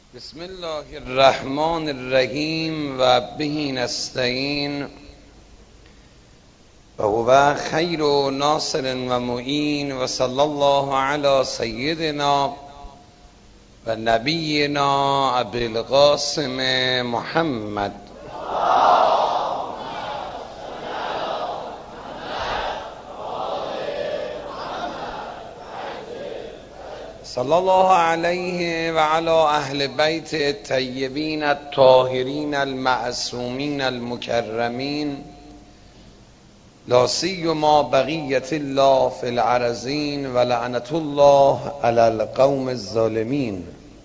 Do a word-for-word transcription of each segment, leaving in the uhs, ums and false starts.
بسم الله الرحمن الرحیم و به نستعین و هو خیر ناصر و معین و صلی الله علی سیدنا و نبینا ابی القاسم محمد. صلی الله علیه و علی اهل بیت الطیبین الطاهرین المعصومین المکرمین لا سیما بقیة الله فی الارضین و لعنة الله علی القوم الظالمین.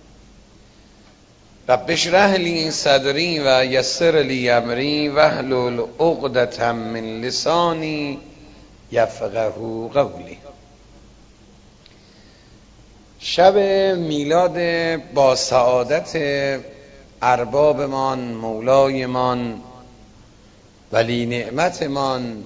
رب اشرح لی صدری و یسر لی امری واحلل عقدة من لسانی یفقهوا قولی. شب میلاد با سعادت اربابمان، مولایمان، ولی نعمتمان،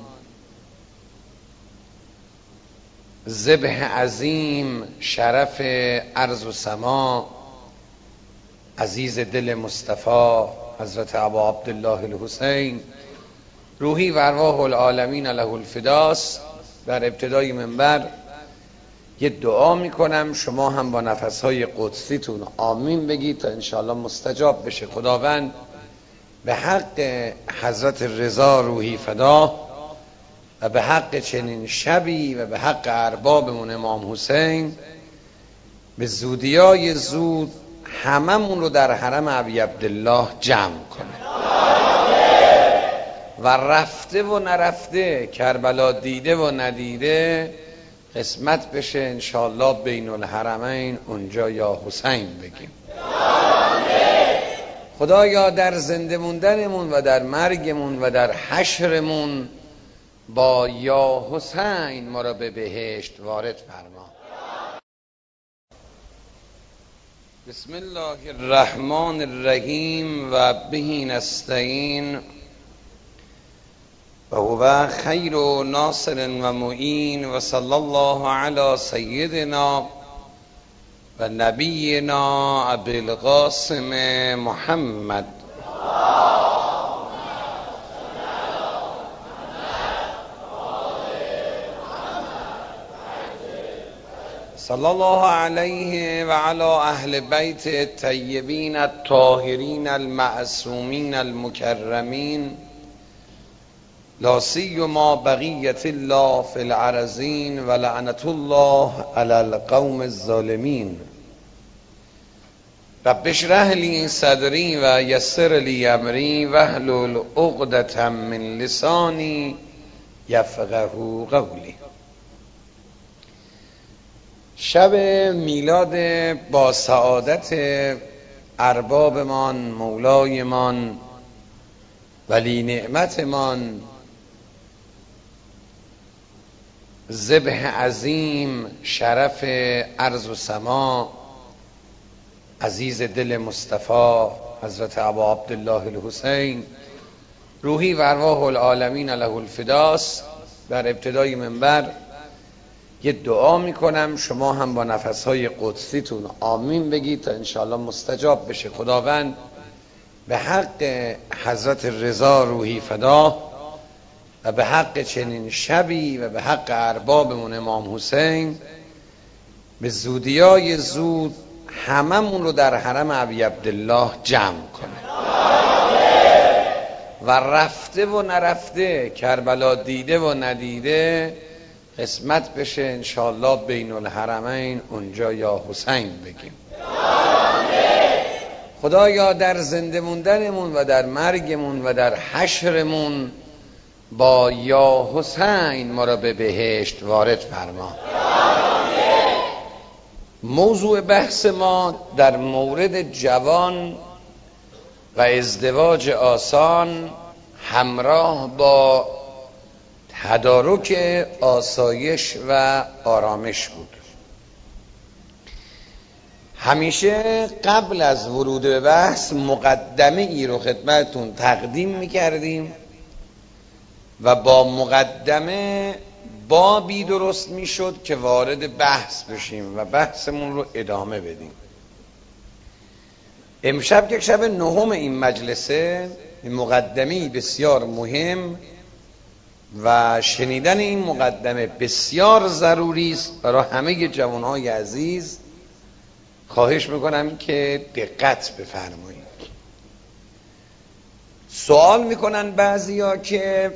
ذبح عظیم، شرف ارض و سما، عزیز دل مصطفی حضرت ابا عبدالله الحسین روحی و ارواح العالمین له الفداست. در ابتدای منبر یه دعا میکنم، شما هم با نفسهای قدسیتون آمین بگید تا انشاءالله مستجاب بشه. خداوند به حق حضرت رضا روحی فدا و به حق چنین شبی و به حق اربابمون امام حسین به زودیای زود هممون رو در حرم ابی عبدالله جمع کنه و رفته و نرفته، کربلا دیده و ندیده قسمت بشه انشاءالله بین الحرمین اونجا یا حسین بگیم. خدایا در زنده موندنمون و در مرگمون و در حشرمون با یا حسین ما را به بهشت وارد فرما. بسم الله الرحمن الرحیم و به نستعین و هو خیر ناصر و معین و صلی الله علی سیدنا و نبینا ابی القاسم محمد. صلی الله علیه و علی اهل بیت الطیبین الطاهرین المعصومین المکرمین لا سیما بقیة الله فی الارضین و لعنة الله علی القوم الظالمین. رب اشرح لی صدری و یسر لی امری واحلل عقدة من لسانی یفقهوا قولی. شب میلاد با سعادت اربابمان، مولایمان، ولی نعمتمان، ذبح عظیم، شرف ارض و سما، عزیز دل مصطفی حضرت ابا عبدالله الحسین روحی و ارواح العالمین له الفداست. در ابتدای منبر یه دعا میکنم، شما هم با نفسهای قدسیتون آمین بگید تا انشاءالله مستجاب بشه. خداوند به حق حضرت رضا روحی فدا و به حق چنین شبی و به حق اربابمون امام حسین به زودیای زود هممون رو در حرم ابی عبدالله جمع کنه و رفته و نرفته، کربلا دیده و ندیده قسمت بشه انشاءالله بین الحرمین اونجا یا حسین بگیم. خدایا در زنده موندنمون و در مرگمون و در حشرمون با یا حسین ما را به بهشت وارد فرما. موضوع بحث ما در مورد جوان و ازدواج آسان همراه با تدارک آسایش و آرامش بود. همیشه قبل از ورود به بحث مقدمه ای رو خدمتتون تقدیم میکردیم و با مقدمه بابی درست میشد که وارد بحث بشیم و بحثمون رو ادامه بدیم. امشب که شب نهم این مجلسه، مقدمه‌ای بسیار مهم و شنیدن این مقدمه بسیار ضروری است برای همه جوانهای عزیز. خواهش میکنم که دقت بفرمایید. سوال میکنن بعضیا که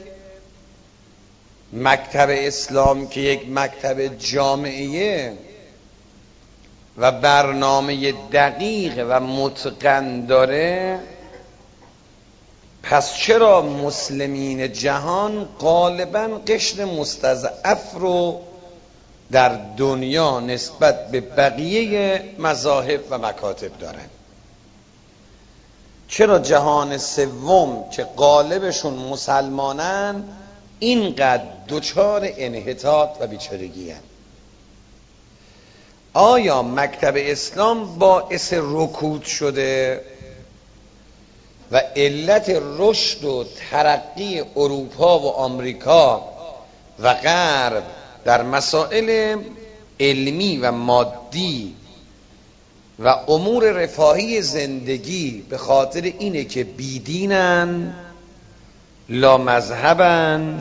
مکتب اسلام که یک مکتب جامعیه و برنامه دقیق و متقن داره، پس چرا مسلمین جهان غالباً قشر مستضعف رو در دنیا نسبت به بقیه مذاهب و مکاتب دارن؟ چرا جهان سوم که غالبشون مسلمانن اینقدر دچار انحطاط و بیچارگی هستند؟ آیا مکتب اسلام باعث رکود شده و علت رشد و ترقی اروپا و آمریکا و غرب در مسائل علمی و مادی و امور رفاهی زندگی به خاطر اینه که بیدینن، لا مذهبن،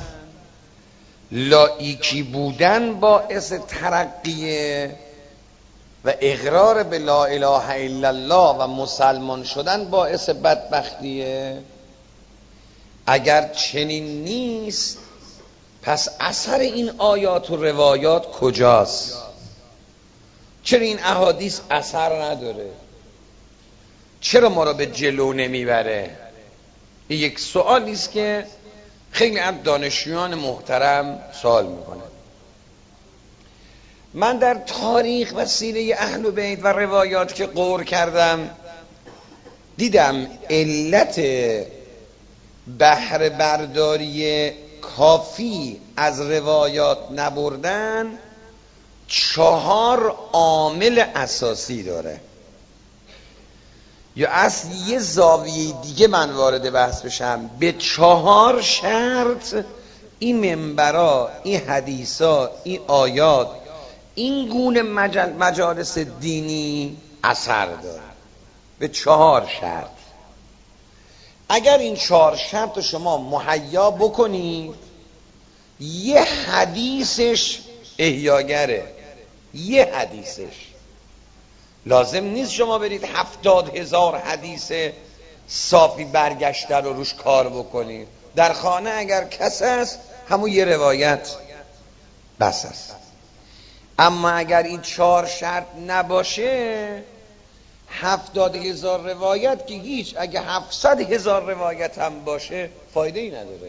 لایکی بودن باعث ترقیه و اقرار به لا اله الا الله و مسلمان شدن باعث بدبختیه؟ اگر چنین نیست پس اثر این آیات و روایات کجاست؟ چرا این احادیث اثر نداره؟ چرا ما را به جلو نمیبره؟ این یک سوالی است که خیلی از دانشجویان محترم سوال میکنه. من در تاریخ و سیره اهل بیت و روایات که غور کردم دیدم علت بهره برداری کافی از روایات نبردن چهار عامل اساسی داره. یا از یه زاویه دیگه من وارد بحث بشم، به چهار شرط این منبرا، این حدیثا، این آیات، این گونه مجالس دینی اثر داره. به چهار شرط. اگر این چهار شرط شما مهیا بکنید، یه حدیثش احیاگره، یه حدیثش. لازم نیست شما برید هفتاد هزار حدیث صافی برگشته رو روش کار بکنید. در خانه اگر کس است همون یه روایت بس است. اما اگر این چهار شرط نباشه، هفتاد هزار روایت که هیچ، اگه هفتصد هزار روایت هم باشه فایده ای نداره.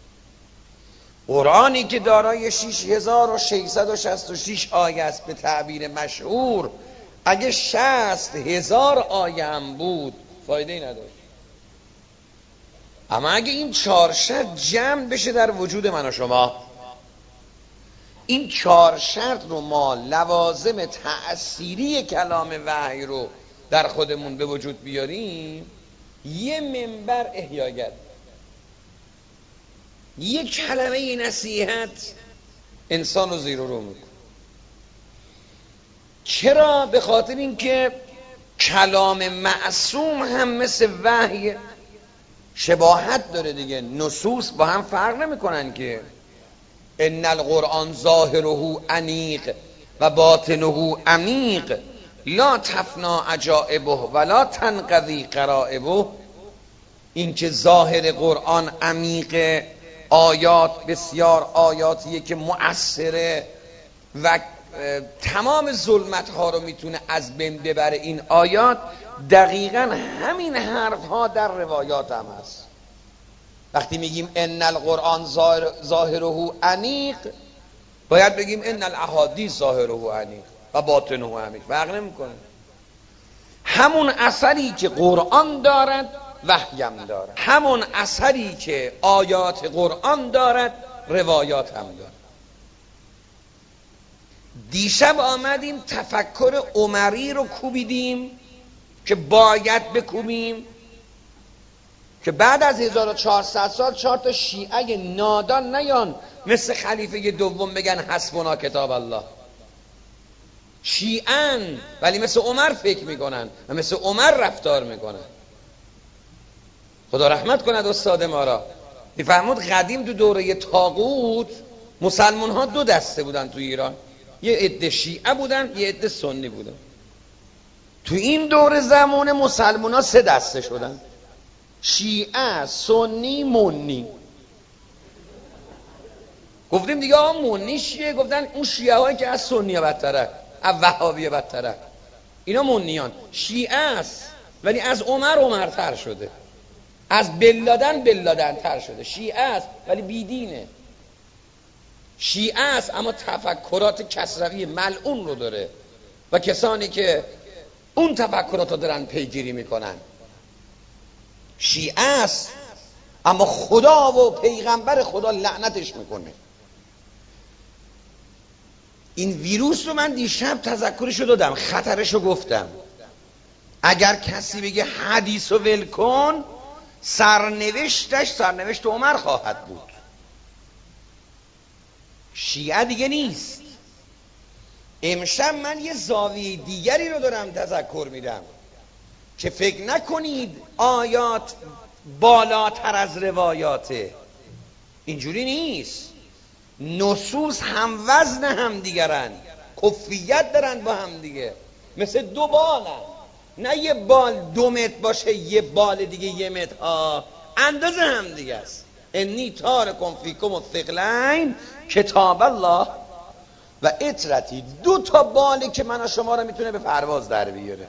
قرآنی که دارای شش هزار و ششصد و شصت و شش آیه است به تعبیر مشهور، اگه شصت هزار آیه هم بود فایده ای نداره. اما اگه این چهار شرط جمع بشه در وجود من و شما، این چهار شرط رو ما لوازم تأثیری کلام وحی رو در خودمون به وجود بیاریم، یه منبر احیاگر، یه کلمه نصیحت انسان رو زیر و رو میکنه. چرا؟ به خاطر اینکه کلام معصوم هم مثل وحی شباهت داره دیگه. نصوص با هم فرق نمیکنن که. ان القرآن ظاهره انیق و باطنه عمیق لا تفنا عجائبه ولا تنقضی غرائبه. این که ظاهر قرآن عمیق، آیات بسیار آیاتیه که مؤثره و تمام ظلمت ها رو میتونه از بین ببره. این آیات دقیقاً همین حرف ها در روایات هم هست. وقتی میگیم ان القرآن ظاهره انیق، باید بگیم ان الاحادیث ظاهره انیق و باطنه عمیق. فرق نمیکنه. همون اثری که قرآن دارد وحیم دارد، همون اثری که آیات قرآن دارد روایات هم دارد. دیشب آمدیم تفکر عمری رو کوبیدیم که باید بکوبیم، که بعد از هزار و چهارصد سال چهار تا شیعه نادان نیان مثل خلیفه دوم بگن حسبنا کتاب الله. شیعن ولی مثل عمر فکر میکنن و مثل عمر رفتار میکنن. خدا رحمت کند استاد ما را. میفرمود قدیم تو دوره طاغوت مسلمان ها دو دسته بودن تو ایران، یه عده شیعه بودن یه عده سنی بودن. تو این دور زمان مسلمان ها سه دسته شدن، شیعه، سنی، منی. گفتیم دیگه آقا منی شیعه، گفتن اون شیعه هایی که از سنی ها بدتره، از وهابی بدتره، اینا منیان. شیعه است ولی از عمر عمرتر شده، از بلادن بلادن تر شده. شیعه است ولی بیدینه. شیعه است اما تفکرات کسروی ملعون رو داره و کسانی که اون تفکرات رو دارن پیگیری میکنن. شیعه است اما خدا و پیغمبر خدا لعنتش میکنه. این ویروس رو من دیشب تذکرشو دادم، خطرشو گفتم. اگر کسی بگه حدیثو ول کن، سرنوشتش سرنوشت عمر خواهد بود. شیعه دیگه نیست. امشب من یه زاویه دیگری رو دارم تذکر میدم که فکر نکنید آیات بالاتر از روایاته. اینجوری نیست. نصوص هم وزن هم دیگرن، کفیت دارن با هم دیگه، مثل دو بالن. نه یه بال دو متر باشه یه بال دیگه یه متر ها، اندازه هم دیگه است. انی تارکم فیکم الثقلین کتاب الله و اطرتی. دو تا بالی که من و شما رو میتونه به پرواز در بیاره.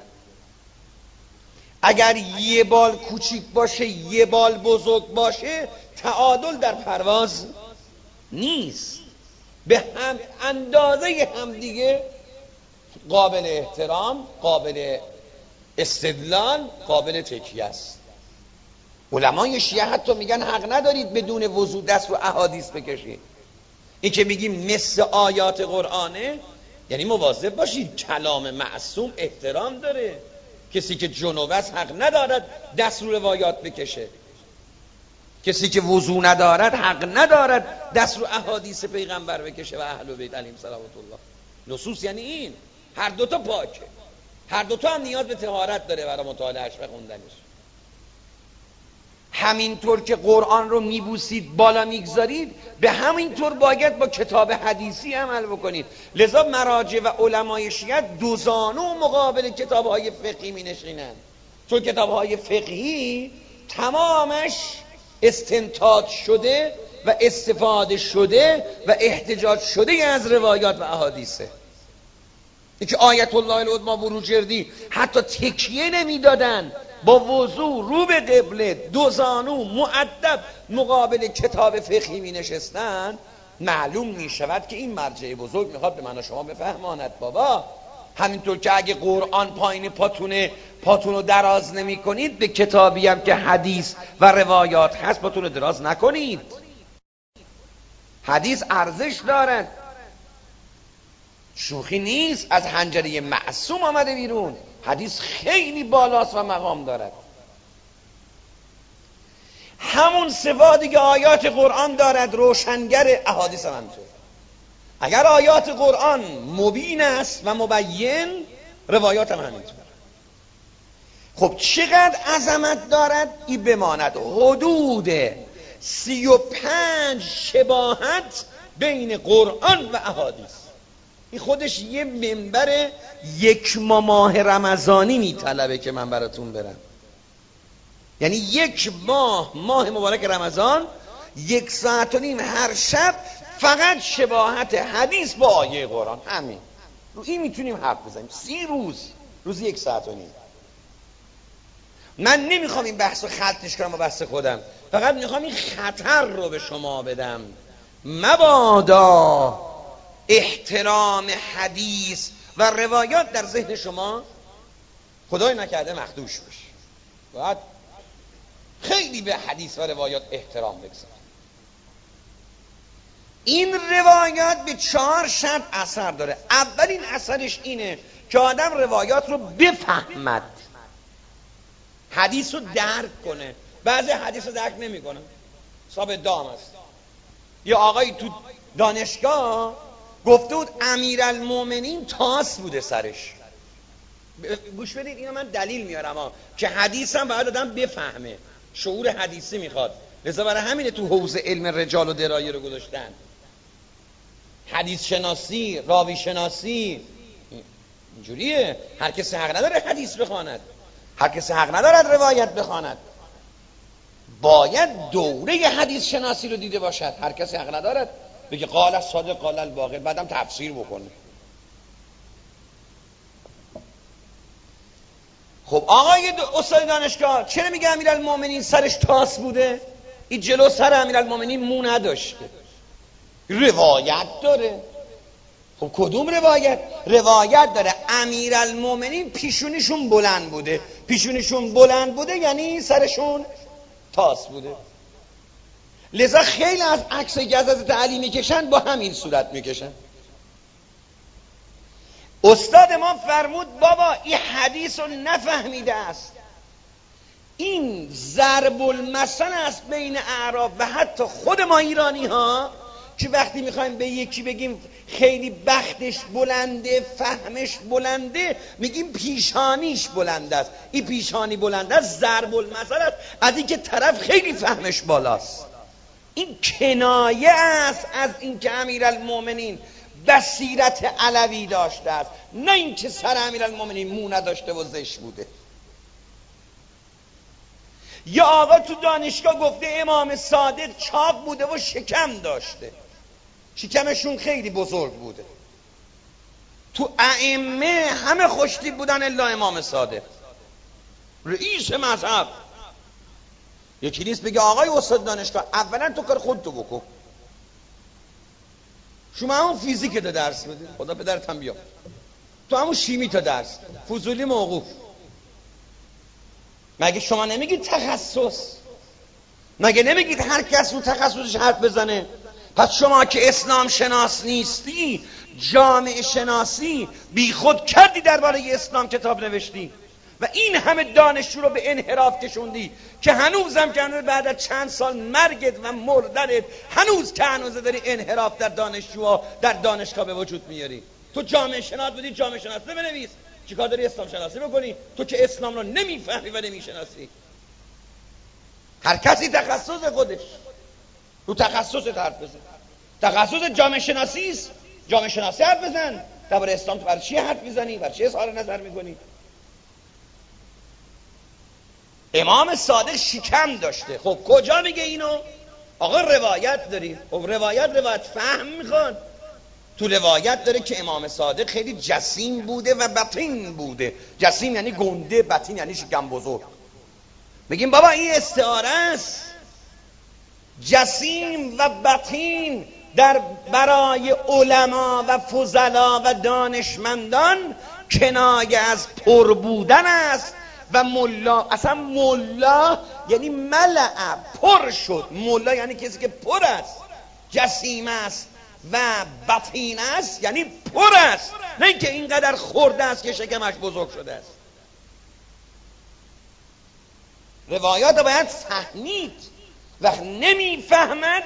اگر یه بال کوچیک باشه یه بال بزرگ باشه، تعادل در پرواز نیست. به هم اندازه هم دیگه قابل احترام، قابل استدلال، قابل تکیه است. علمای شیعه حتی میگن حق ندارید بدون وضو دست رو احادیث بکشید. این که میگیم مثل آیات قرآنه یعنی مواظب باشید، کلام معصوم احترام داره. کسی که جنوب است حق ندارد دست رو روایات بکشه. کسی که وضو ندارد حق ندارد دست رو احادیث پیغمبر بکشه و اهل بیت علیهم صلوات الله. نصوص یعنی این هر دوتا پاکه، هر دوتا هم نیاز به طهارت داره برای مطالعهش و خوندنش. همینطور که قرآن رو میبوسید بالا میگذارید، به همین طور باید با کتاب حدیثی عمل بکنید. لذا مراجع و علمای شیعه دوزانو مقابل کتابهای فقهی می نشینند، چون کتابهای فقهی تمامش استنتاج شده و استفاده شده و احتجاج شده از روایات و احادیثه. این که آیت الله العظمی بروجردی حتی تکیه نمیدادن، با وضو رو به قبله دوزانو مؤدب مقابل کتاب فقهی می نشستن، معلوم می شود که این مرجع بزرگ میخواد به من و شما بفهماند بابا همینطور که اگه قرآن پایین پاتونه پاتونو دراز نمی کنید، به کتابی هم که حدیث و روایات هست پاتونو دراز نکنید. حدیث ارزش دارد، شوخی نیست. از حنجره معصوم آمده بیرون. حدیث خیلی بالاست و مقام دارد. همون صفاتی که آیات قرآن دارد روشنگر، احادیث هم همینطور. اگر آیات قرآن مبین است و مبین، روایات هم همینطور. خب چقدر عظمت دارد این بماند. حدود سی و پنج شباهت بین قرآن و احادیث. این خودش یه منبر یک ماه رمضانی میطلبه که من براتون برم. یعنی یک ماه ماه مبارک رمضان، یک ساعت و نیم هر شب فقط شباهت حدیث با آیه قرآن. همین رو این میتونیم حرف بزنیم سی روز، روزی یک ساعت و نیم. من نمیخوام این بحث رو خلطش کنم با بحث خودم، فقط میخوام این خطر رو به شما بدم. مبادا احترام حدیث و روایات در ذهن شما خدای نکرده مخدوش بشه. باید خیلی به حدیث و روایات احترام بگذارید. این روایات به چهار شرط اثر داره. اولین اثرش اینه که آدم روایات رو بفهمد، حدیث رو درک کنه. بعضی حدیث رو درک نمی کنه. صاحب دام است. یه آقایی تو دانشگاه گفته بود امیرالمومنین تاس بوده سرش. گوش بدید، اینو من دلیل میارم ها که حدیثم باید آدم بفهمه، شعور حدیثی میخواد، لذا برای همینه تو حوزه علم رجال و درایه رو گذاشتن. حدیث شناسی، راوی شناسی اینجوریه، هر کسی حق نداره حدیث بخواند، هر کسی حق ندارد روایت بخواند، باید دوره حدیث شناسی رو دیده باشد. هر کسی حق ندارد بگه قال الصادق قال الباقر بعدم تفسیر بکنه. خب آقای استاد دانشگاه چرا میگه امیرالمومنین سرش تاس بوده؟ این جلو سر امیرالمومنین مو نداشته، روایت داره. خب کدوم روایت؟ روایت داره امیرالمومنین پیشونیشون بلند بوده. پیشونیشون بلند بوده یعنی سرشون تاس بوده. لذا خیلی از عکس که از حضرت علی میکشن با همین صورت میکشن. استاد ما فرمود بابا این حدیث رو نفهمیده است، این ضرب المثل است بین اعراب و حتی خود ما ایرانی ها که وقتی میخوایم به یکی بگیم خیلی بختش بلنده، فهمش بلنده، میگیم پیشانیش بلند است. این پیشانی بلند است ضرب المثل است از این که طرف خیلی فهمش بالاست. این کنایه است از این که امیرالمومنین بصیرت علوی داشته است، نه این که سر امیرالمومنین مو نداشته و زشت بوده. یا آقا تو دانشگاه گفته امام صادق چاق بوده و شکم داشته، شکمشون خیلی بزرگ بوده. تو ائمه همه خوشتیپ بودن الا امام صادق رئیس مذهب. یکی نیست بگه آقای استاد دانشگاه اولا تو کار خودتو بکن، شما همون فیزیک تا درس بده، خدا پدرت هم بیا، تو همون شیمی تا درس، فضولی موقوف. مگه شما نمیگید تخصص؟ مگه نمیگید هر کس رو تخصصش حرف بزنه؟ پس شما که اسلام شناس نیستی، جامعه شناسی بی خود کردی درباره اسلام کتاب نوشتی و این همه دانشجو رو به انحراف کشوندی که هنوزم که هنوز بعد از چند سال مرگت و مردنت هنوز که هنوز داری انحراف در دانشجوها در دانشگاه به وجود میاری. تو جامعه شناس بودی، جامعه شناسی بنویس، چیکار داری اسلام شناسی بکنی تو که اسلام رو نمیفهمی و نمیشناسی؟ هر کسی تخصص خودش، تو تخصص حرف بزن. تخصص جامعه شناسی است، جامعه شناسی حرف بزن. درباره اسلام تو برای چی حرف میزنی؟ برای چی اظهار نظر میکنی؟ امام صادق شکم داشته. خب کجا میگه اینو؟ آقا روایت داری. خب روایت روایت فهم میخواد. تو روایت داره که امام صادق خیلی جسیم بوده و بطین بوده. جسیم یعنی گنده، بطین یعنی شکم بزرگ. میگیم بابا این استعاره است. جسیم و بطین در برای علما و فضلا و دانشمندان کنایه از پر بودن است و ملا، اصلا ملا یعنی ملع، پر شد. ملا یعنی کسی که پر است. جسیم است و بطین است یعنی پر است، نه اینکه اینقدر خورده است که شکمش بزرگ شده است. روایات باید فهمید. وقت نمیفهمد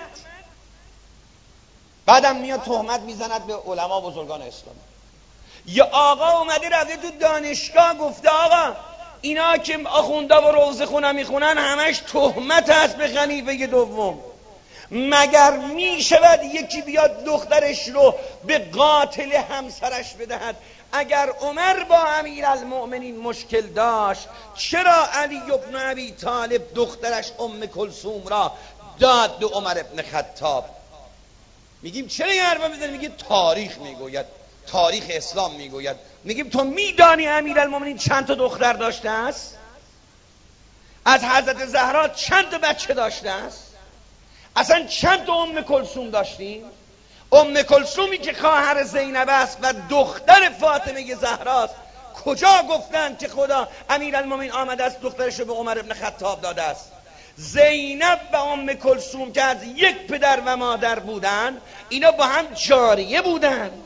بعدم میاد تهمت میزند به علما بزرگان اسلام. یا آقا اومده رفته تو دانشگاه گفته آقا اینا که آخوندا و روزه خونه میخونن همش تهمت است به خلیفه دوم. مگر میشود یکی بیاد دخترش رو به قاتل همسرش بدهد؟ اگر عمر با امیرالمؤمنین مشکل داشت چرا علی ابن ابی طالب دخترش ام کلثوم را داد به عمر ابن خطاب؟ میگیم چرا این حرفا میزنی؟ میگی تاریخ میگوید، تاریخ اسلام میگوید. میگیم تو میدانی امیرالمؤمنین چند تا دختر داشته است؟ از حضرت زهرا چند تا بچه داشته است؟ اصلا چند تا ام کلثوم داشتیم؟ ام کلثومی که خواهر زینب است و دختر فاطمه زهراست، کجا گفتن که خدا امیرالمومنین آمده است دخترش رو به عمر ابن خطاب داده است؟ زینب و ام کلثوم که از یک پدر و مادر بودن، اینا با هم جاریه بودن.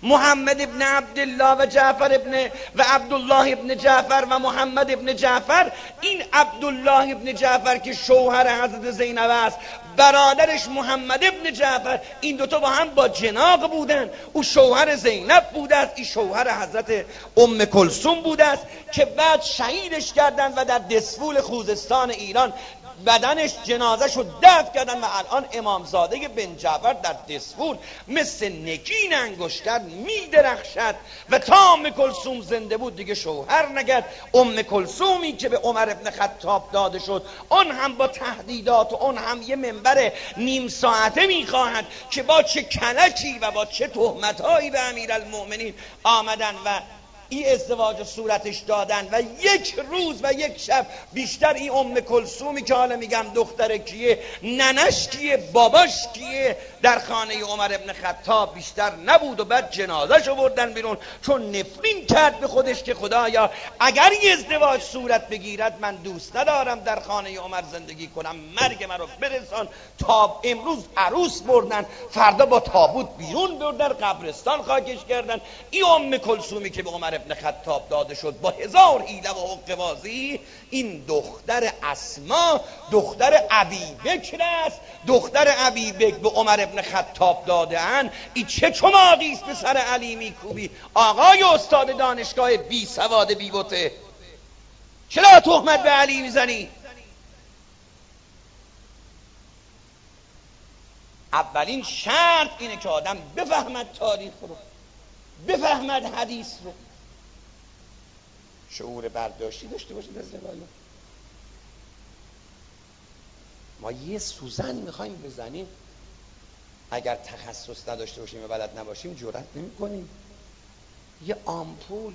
محمد ابن عبدالله و جعفر ابن و عبدالله ابن جعفر و محمد ابن جعفر. این عبدالله ابن جعفر که شوهر حضرت زینب است، برادرش محمد ابن جعفر، این دوتا با هم با جناق بودن. او شوهر زینب بوده است، این شوهر حضرت ام کلثوم بوده است که بعد شهیدش کردن و در دسفول خوزستان ایران بدنش جنازه‌شو دفن کردن و الان امامزاده بن جعفر در دسفول مثل نگین انگشتر میدرخشد و تا ام کلثوم زنده بود دیگه شوهر نگرد. ام کلثومی که به عمر ابن خطاب داده شد، اون هم با تهدیدات و اون هم یه منبر نیم ساعته میخواهد که با چه کلکی و با چه تهمتهایی به امیرالمؤمنین آمدن و این ازدواج صورتش دادن و یک روز و یک شب بیشتر این ام کلثومی که حالا میگم دختر کیه، ننش کیه، باباش کیه، در خانه عمر ابن خطاب بیشتر نبود و بعد جنازه‌شو بردن بیرون چون نفرین کرد به خودش که خدایا اگر این ازدواج صورت بگیرد من دوست ندارم در خانه عمر زندگی کنم، مرگ من رو برسان. تا امروز عروس بردن، فردا با تابوت بیرون بردن، قبرستان خاکش کردن. این ام کلثومی که به عمر ابن خطاب داده شد با هزار حیله و حقه‌بازی، این دختر اسما دختر ابی بکر است. دختر ابی بکر به عمر ابن خطاب داده اند. این چه چماقی است به سر علی میکوبی آقای استاد دانشگاه بی سواد بی بوته، چرا تهمت به علی میزنی؟ اولین شرط اینه که آدم بفهمد تاریخ رو، بفهمد حدیث رو، شعور برداشتی داشته باشید از روایات. ما یه سوزن میخوایم بزنیم، اگر تخصص نداشته باشیم و بلد نباشیم جرأت نمی‌کنیم. یه آمپول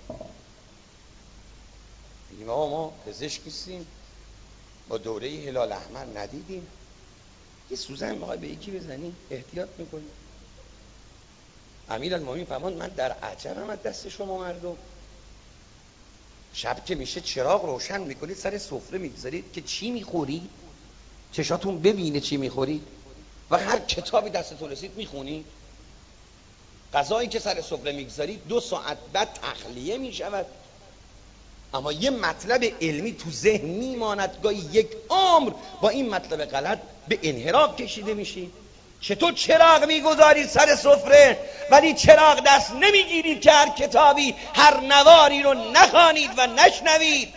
بگیم آقا ما پزشک نیستیم، با دوره هلال احمر ندیدیم، یه سوزن میخوای به یکی بزنیم احتیاط میکنیم. امیرالمومنین فرمان من در عجبم از دست شما مردم، شب که میشه چراغ روشن میکنید سر سفره میگذارید که چی میخورید، چشاتون ببینه چی میخورید و هر کتابی دستتون رسید میخونید. غذایی که سر سفره میگذارید دو ساعت بعد تخلیه میشود، اما یه مطلب علمی تو ذهن میماند، گاهی یک عمر با این مطلب غلط به انحراف کشیده میشید. چطور چراغ میگذارید سر سفره ولی چراغ دست نمیگیرید که هر کتابی هر نواری رو نخوانید و نشنوید؟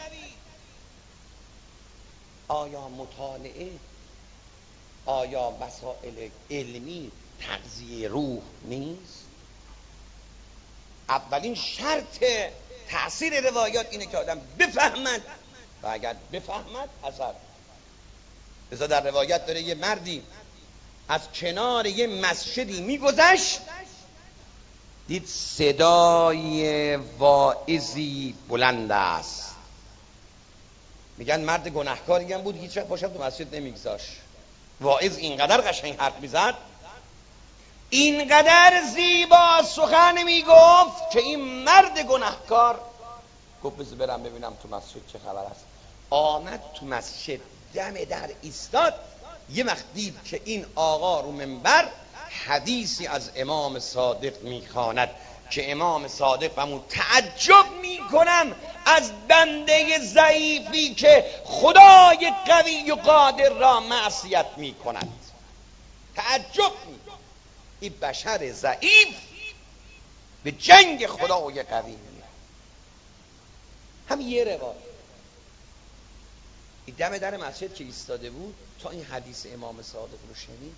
آیا مطالعه، آیا مسائل علمی تغذیه روح نیست؟ اولین شرط تأثیر روایات اینه که آدم بفهمد و اگر بفهمد اثر. لذا در روایت داره یه مردی از کنار یه مسجدی میگذشت، دید صدای واعظی بلند است. میگن مرد گناهکاری هم بود، هیچ وقت باشد تو مسجد نمیگذاشت. واعظ اینقدر قشنگ حرف میزد، اینقدر زیبا سخن میگفت که این مرد گناهکار گفت بذار برم ببینم تو مسجد چه خبر است. آمد تو مسجد، دم در ایستاد، یه وقت دید که این آقا رو منبر حدیثی از امام صادق میخواند که امام صادق همون تعجب میکنم از بنده ضعیفی که خدای قوی و قادر را معصیت میکند. تعجب میکنم این بشر ضعیف به جنگ خدای قوی میاد. هم یه روایت این دم در مسجد که ایستاده بود تا این حدیث امام صادق رو شنید،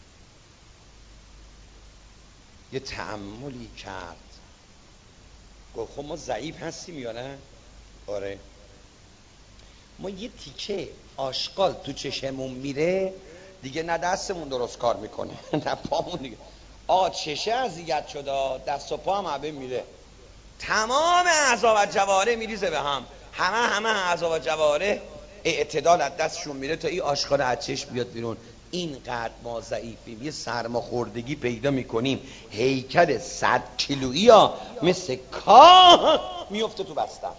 یه تأملی کرد، گفت خب ما ضعیف هستیم یا نه؟ آره. ما یه تیکه آشغال تو چشمون میره دیگه نه دستمون درست کار میکنه نه پامون دیگه. آقا چشه اذیت شده، دست و پا هم عبه میره، تمام اعضا و جواره میریزه به هم، همه همه اعضا و جواره اعتدال از دستشون میره تا این آشغال از چشم بیاد بیرون. اینقدر ما ضعیفیم، یه سرماخوردگی پیدا میکنیم، هیکل صد کیلویی ها مثل کاه میفته تو بستر،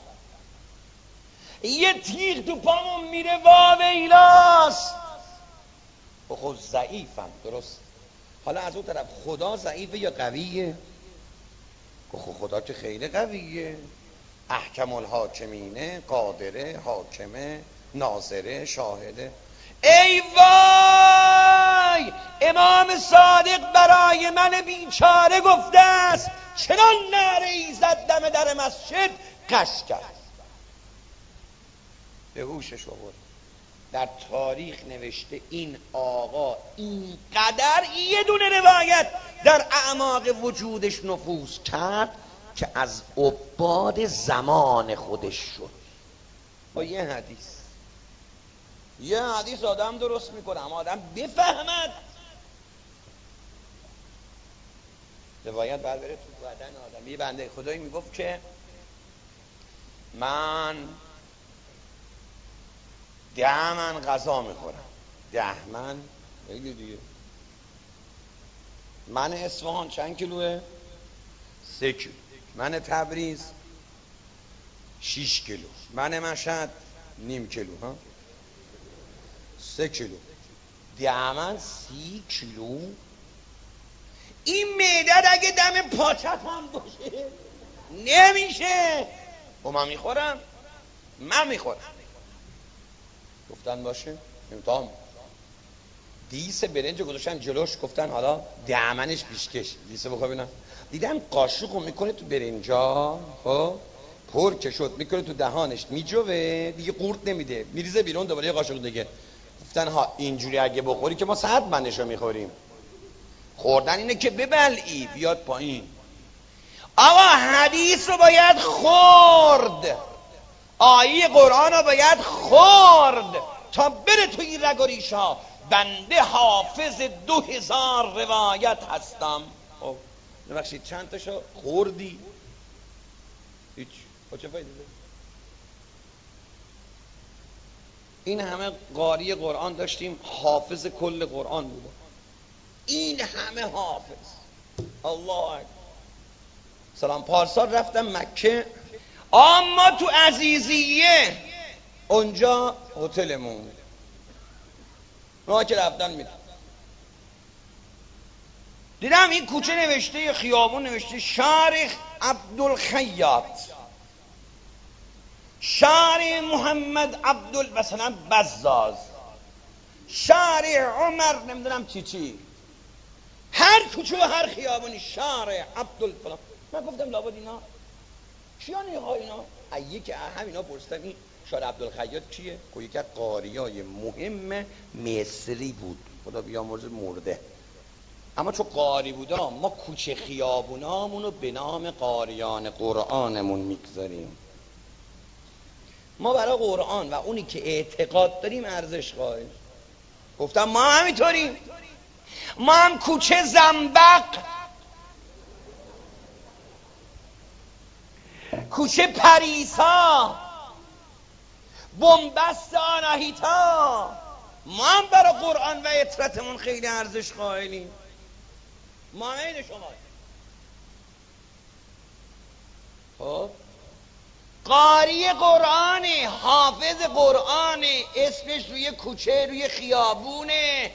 یه تیغ تو پامون میره واویلاس. خود ضعیفم درست، حالا از اون طرف خدا ضعیفه یا قویه؟ گفت خدا که خیلی قویه، احکم الحاکمینه، قادره، حاکمه، ناظره، شاهده. ای وای، امام صادق برای من بیچاره گفته است، چنان نعره ای زد دم در مسجد قش کرد، به هوشش آورد. در تاریخ نوشته این آقا اینقدر یه دونه روایت در اعماق وجودش نفوذ کرد که از عباد زمان خودش شد. با یه حدیث یه حدیث آدم درست میکنه، اما آدم بفهمد. روایت باید بره تو بدن آدم. یه بنده خدایی میگفت که من ده من غذا میخورم. ده من بگید دیگه. من اصفهان چند کیلوه؟ سه کیلو. من تبریز شیش کیلو. من مشهد نیم کیلو. ها سه کیلو. ده من سی کیلو. این معدت اگه دم پاچت هم باشه نمیشه. و من میخورم من میخورم گفتن باشه امتحان. دیس برنج گذاشتن جلوش، گفتن حالا دهمنش پیشکش دیسه بخواه بینم. دیدن قاشق رو میکنه تو برنجا، خب پر که شد میکنه تو دهانش، میجوه دیگه، قورت نمیده، میریزه بیرون دوباره یه قاشق دیگه. گفتن ها اینجوری اگه بخوری که ما صد منشو میخوریم. خوردن اینه که ببلعی بیاد پایین. آقا حدیث رو باید خورد، آیه قرآن رو باید خورد تا بره تو این رگ و ریشا. بنده حافظ دو هزار روایت هستم. خب ببخشید چند تاشو خوردی؟ هیچ. با چه فایده داره؟ این همه قاری قرآن داشتیم، حافظ کل قرآن بود. این همه حافظ. الله اکبر. سلام پارسال رفتم مکه، اما تو عزیزیه اونجا هتلمون ما که رفتن میدم، دیدم این کوچه نوشته، خیابون نوشته شارع عبدالخیاط، شارع محمد عبدال مثلا بزاز، شارع عمر نمیدونم چی چی، هر کوچه و هر خیابونی شارع عبدال فلان. من گفتم لابد اینا کیان اینا اینا ایه که همینا پرسیدم این شارع عبدالخیاط کیه؟ که یکی از قاریای مهم مصری بود، خدا بیامرزه مرده. اما چون قاری بودا ما کوچه خیابونامونو به نام قاریان قرآنمون میگذاریم. ما برای قرآن و اونی که اعتقاد داریم ارزش قائلیم. گفتم ما همینطوریم. ما هم کوچه زنبق، کوچه پریسا، بنبست آناهیتا، ما هم برای قرآن و عطرتمون خیلی ارزش قائلیم. ما این شما خب قاری قرآنه، حافظ قرآنه، اسمش روی کوچه روی خیابونه،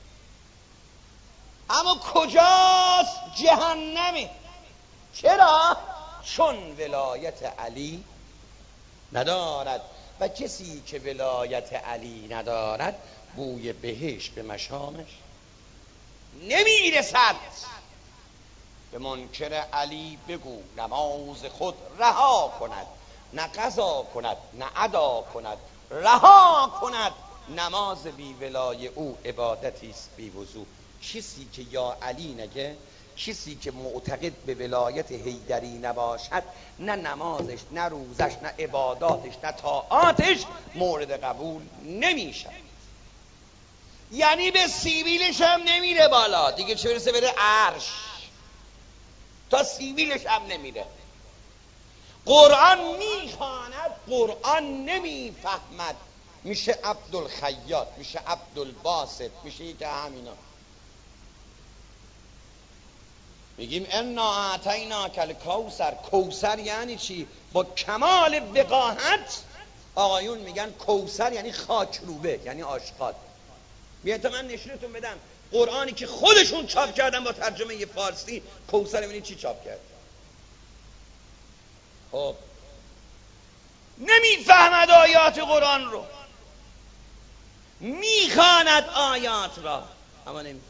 اما کجاست؟ جهنمه. چرا؟ چون ولایت علی ندارد و کسی که ولایت علی ندارد بوی بهشت به مشامش نمیرسد. به منکر علی بگو نماز خود رها کند، نه قضا کند نه ادا کند، رها کند. نماز بی ولای او عبادتی است بی وضو. کسی که یا علی نگه، کسی که معتقد به ولایت حیدری نباشد، نه نمازش نه روزش نه عباداتش نه طاعاتش مورد قبول نمیشه. یعنی به سیبیلش هم نمیره بالا دیگه، چه برسه بره عرش، تا سیبیلش هم نمیره. قرآن میخواند، قرآن نمیفهمد، میشه عبدالخیاط، میشه عبدالباسط، میشه یک همینا. میگیم انا اعطینا کل کوثر. کوثر یعنی چی؟ با کمال وقاحت آقایون میگن کوثر یعنی خاکروبه، یعنی آشغال. بیاید تا من نشونتون بدم قرآنی که خودشون چاپ کردن با ترجمه فارسی، کوثر ببینید چی چاپ کرد. خب نمیفهمد آیات قرآن رو، میخواند آیات را اما نمیفهمد.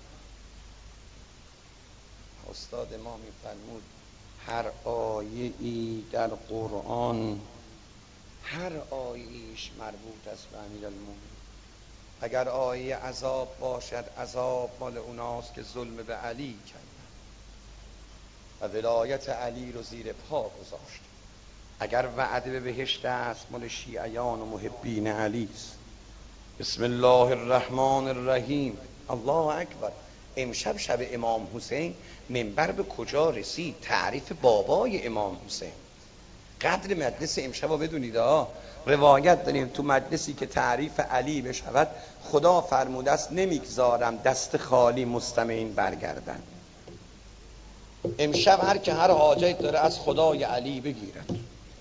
استاد ما میفرمود هر آیه ای در قرآن، هر آیه‌ایش مربوط است به امیرالمومنین. اگر آیه عذاب باشد، عذاب مال اوناست که ظلم به علی کردن و ولایت علی رو زیر پا گذاشت. اگر وعده به بهشت است، مال شیعیان و محبین علی است. بسم الله الرحمن الرحیم. الله اکبر. امشب شب امام حسین منبر به کجا رسید؟ تعریف بابای امام حسین. قدر مجلس امشب رو بدونید ها. روایت داریم تو مجلسی که تعریف علی بشود، خدا فرموده است نمیگذارم دست خالی مستمعین برگردن. امشب هر که هر حاجت داره از خدای علی بگیرد.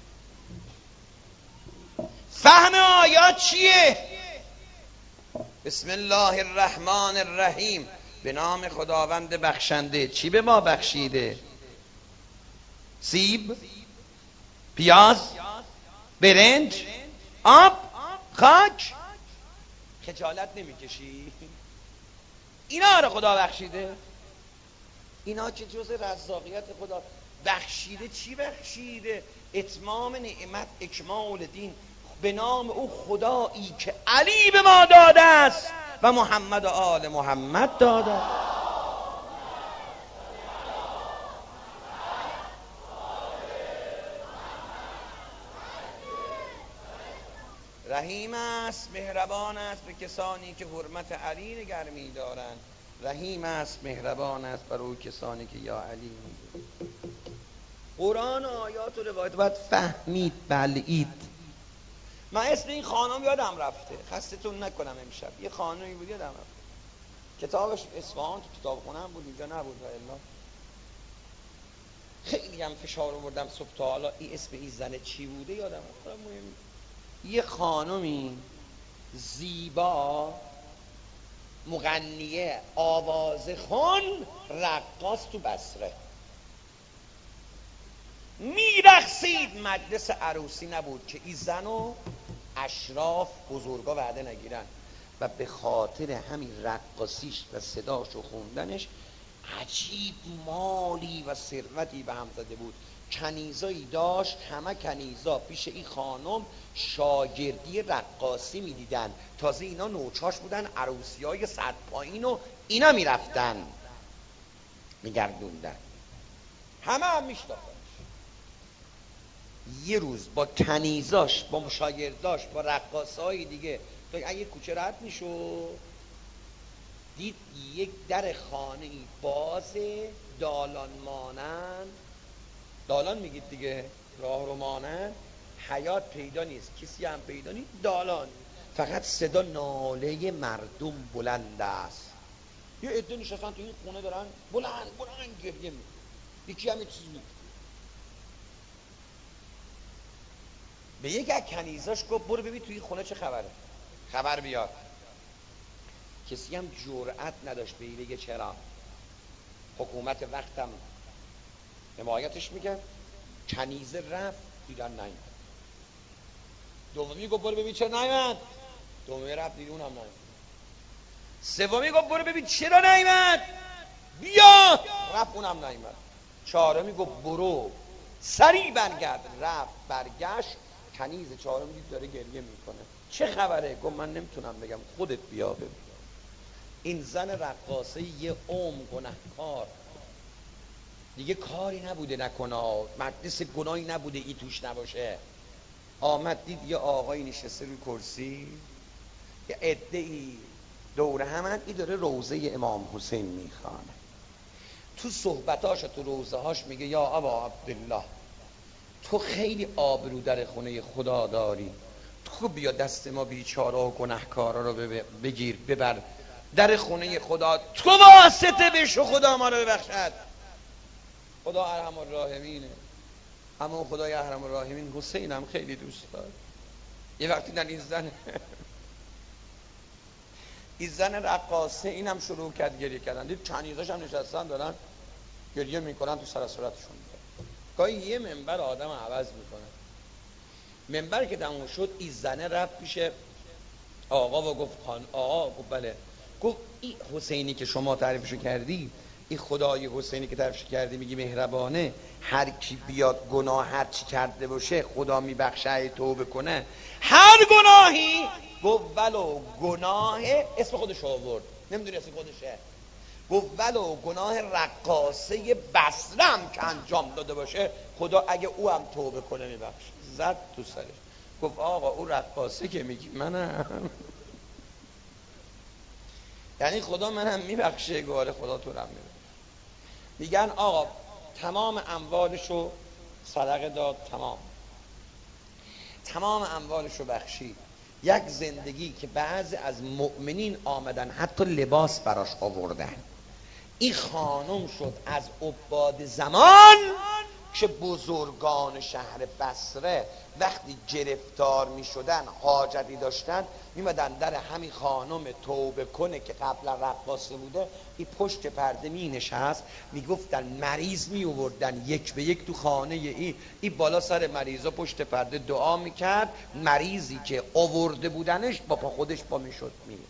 فهم آیات چیه؟ بسم الله الرحمن الرحیم. به نام خداوند بخشنده. چی به ما بخشیده؟ سیب، پیاز، برنج، آب، خاک. خجالت نمیکشی؟ اینا رو خدا بخشیده؟ اینا که جز رزاقیت خدا. بخشیده چی بخشیده؟ اتمام نعمت، اکمال دین. به نام او خدایی که علی به ما داده است و محمد و آل محمد داده است. رحیم است، مهربان است به کسانی که حرمت علی نگر می‌دارند. رحیم است، مهربان است برای کسانی که یا علی می‌گویند. قرآن آیات و روایت باید فهمید، بلعید. من اسم این خانم یادم رفته، خستتون نکنم امشب. یه خانمی بود یادم رفته، کتابش اصفهان تو کتابخونه هم بود، اینجا نبود. و الا خیلی هم فشار آوردم صبح تا حالا این اسم این زن چی بوده یادم رفته. یه خانمی زیبا، مغنیه، آوازخون، رقاص تو بصره میرقصید. مجلس عروسی نبود که این زن و اشراف بزرگا وعده نگیرن و به خاطر همین رقاصیش و صداش و خوندنش عجیب مالی و ثروتی به هم زده بود. کنیزایی داشت، همه کنیزا پیش این خانم شاگردی رقاصی میدیدن. تازه اینا نوچاش بودن، عروسی های صد پایین و اینا میرفتن میگردوندن، همه هم میشتاختنش. یه روز با کنیزاش، با مشاگرداش، با رقاصای دیگه تا اگه کوچه رد میشو، دید یک در خانه باز، دالان مانند، دالان میگید دیگه، راه رو مانند، حیات پیدا نیست، کسی هم پیدا نیست، دالان فقط صدا ناله مردم بلند است. یه عده نشستن تو این خونه دارن بلند بلند گریه میکنن، یکی هم یه چیزی میگه. به یک از کنیزاش گفت برو ببین توی این خونه چه خبره، خبر بیار. کسی هم جرأت نداشت به این بگه چرا. حکومت وقتم حمایتش میگن. کنیزه رفت، دیدن نیومد. دومی گفت برو ببین چرا نیومد، دومی رفت دید اونم نیومد. سومی گفت برو ببین چرا نیومد، بیا، رفت اونم نیومد. چهارمی گفت برو سریع برگرد، رفت برگشت. کنیز چهارمی دید داره گریه میکنه، چه خبره؟ گفت من نمیتونم بگم، خودت بیا ببین. این زن رقاصه یه عمر گنهکار، دیگه کاری نبوده نکنه، مجلس گناهی نبوده ای توش نباشه. آمد دید یه آقایی نشسته روی کرسی، یه عده‌ای دور همن، ای داره روضه امام حسین میخوانه. تو صحبتاش و تو روضه هاش میگه یا ابا عبدالله، تو خیلی آبرو در خونه خدا داری، تو بیا دست ما بیچاره و گناهکارا رو بگیر ببر در خونه خدا، تو واسطه بشو خدا ما رو ببخشد. خدا ارحم الراحمینه، اما خدای ارحم الراحمین حسین هم خیلی دوست داره. یه وقتی در این زن این زن رقاصه اینم شروع کرد گریه کردن، دید کنیزاش هم نشستن دارن گریه میکنن تو سر صورتشون. گاهی یه منبر آدم عوض میکنه. منبر که تموم شد این زنه رفت پیش آقا و گفت خان آقا گفت بله، گفت این حسینی که شما تعریفشو کردی، این خدای حسینی که تعریفش کردی میگی مهربانه، هر کی بیاد گناه هر چی کرده باشه خدا میبخشه ای توبه کنه هر گناهی. گفت ولو گناه، اسم خودش آورد نمیدونی اسم خودشه، گفت ولو گناه رقاصه بصرم که انجام داده باشه خدا اگه او هم توبه کنه میبخشه. زد تو سرش گفت آقا او رقاصه که میگی منم یعنی خدا منم میبخشه؟ گواره خدا تو رم میبخشه. میگن آقا تمام اموالشو صدقه داد، تمام تمام اموالشو بخشید. یک زندگی که بعضی از مؤمنین آمدن حتی لباس براش آوردن. این خانم شد از عباد زمان که بزرگان شهر بصره وقتی گرفتار می شدن حاجتی داشتن میمدن در همین خانم توبه کنه که قبلا رقاصه بوده، این پشت پرده می نشست، می گفتن مریض می آوردن یک به یک تو خانه ای، این بالا سر مریضا پشت پرده دعا می کرد، مریضی که آورده بودنش با پا خودش پا می شد می.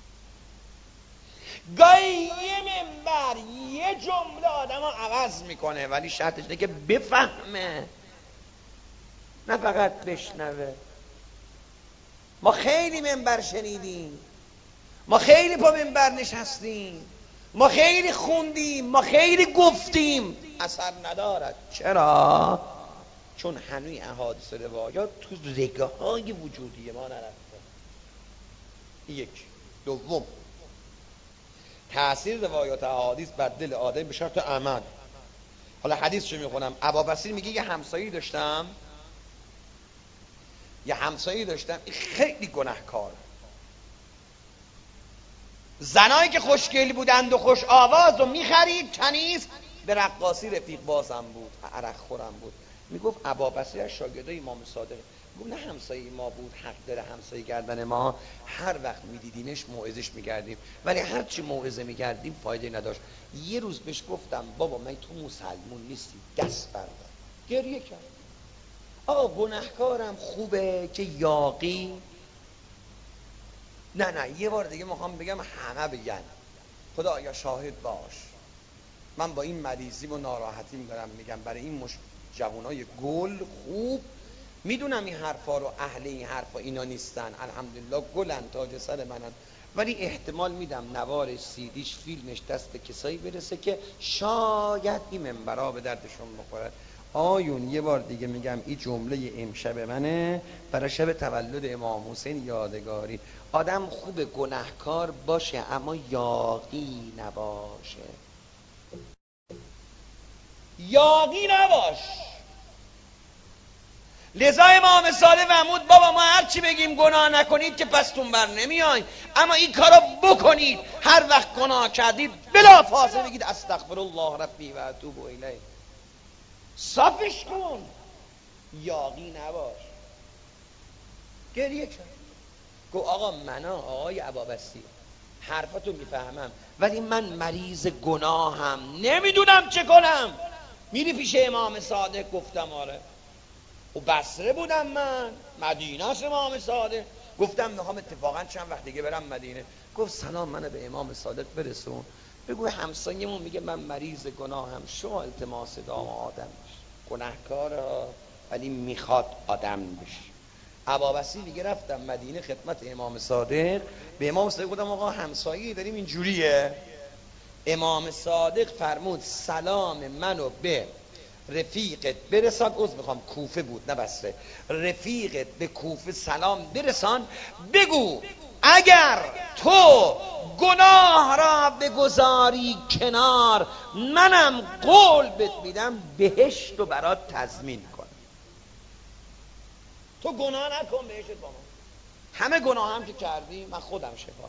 گاهی یه منبر یه جمله آدم ها عوض میکنه، ولی شرطش اینه که بفهمه نه فقط بشنوه. ما خیلی منبر شنیدیم، ما خیلی پا منبر نشستیم، ما خیلی خوندیم، ما خیلی گفتیم، اثر ندارد. چرا؟ چون هنوی احادیث روایات تو رگه های وجودی ما نرفته. یک. دوم، تأثیر روایات احادیث بر دل آدم به شرط عمل. حالا حدیث چه میخونم، ابابصیر میگه یه همسایی داشتم یه همسایی داشتم خیلی گناهکار، زنایی که خوشگل بودند و خوش آواز و میخرید کنیز، به رقاصی رفیق بازم بود، عرق خورم بود. میگفت ابابصیر از شاگردای امام صادق، گفت نه همسایه ما بود، حق داره همسایه کردن ما، هر وقت میدیدیمش موعظش میکردیم، ولی هر چی موعظه میکردیم فایده نداشت. یه روز بهش گفتم بابا من تو مسلمون نیستی، دست بردار. گریه کرد. آقا گناهکارم خوبه که یاقی؟ نه نه یه بار دیگه میخوام بگم همه بگن، خدا یا شاهد باش من با این مریضی و ناراحتی میگم میگم برای این مش... جوانای گل خوب میدونم این حرفا رو اهل این حرفا اینا نیستن، الحمدلله گلن تاج سر منن، ولی احتمال میدم نوار سیدیش فیلمش دست کسایی برسه که شاید این منبرا به دردشون بخوره. آیون یه بار دیگه میگم این جمله امشب منه برای شب تولد امام حسین یادگاری. آدم خوب گناهکار باشه اما یاغی نباشه، یاغی نباش. لذا امام صادق فرمود بابا ما هر چی بگیم گناه نکنید که پستون بر نمیاین، اما این کارو بکنید. هر وقت گناه کردید بلا فاصله بگید استغفر الله ربی و اتوب الیه، صافش کن، یاغی نباش. گریه کرد، گفت آقا من آقای ابابصیر حرفتو میفهمم ولی من مریض گناهم، نمیدونم چه کنم. میری پیش امام صادق؟ گفتم آره. و بصره بودم من، مدینه است امام صادق. گفتم میخوام اتفاقا چند وقت دیگه برم مدینه. گفت سلام منو به امام صادق برسون، بگو همسایه‌مون میگه من مریض گناهم، شما التماس دعا آدم بشه، گناهکاره ولی میخواد آدم بشه. ابابصیر دیگه رفتم مدینه خدمت امام صادق، به امام صادق گفتم آقا همسایه داریم اینجوریه. امام صادق فرمود سلام منو به رفیقت برسان، عذر میخوام کوفه بود نه بصره، رفیقت به کوفه سلام برسان، بگو اگر تو گناه را بگذاری کنار منم قول بهت میدم بهشت رو برات تضمین کنم. تو گناه نکن بهشت با من، همه گناه هم که کردی من خودم شفا.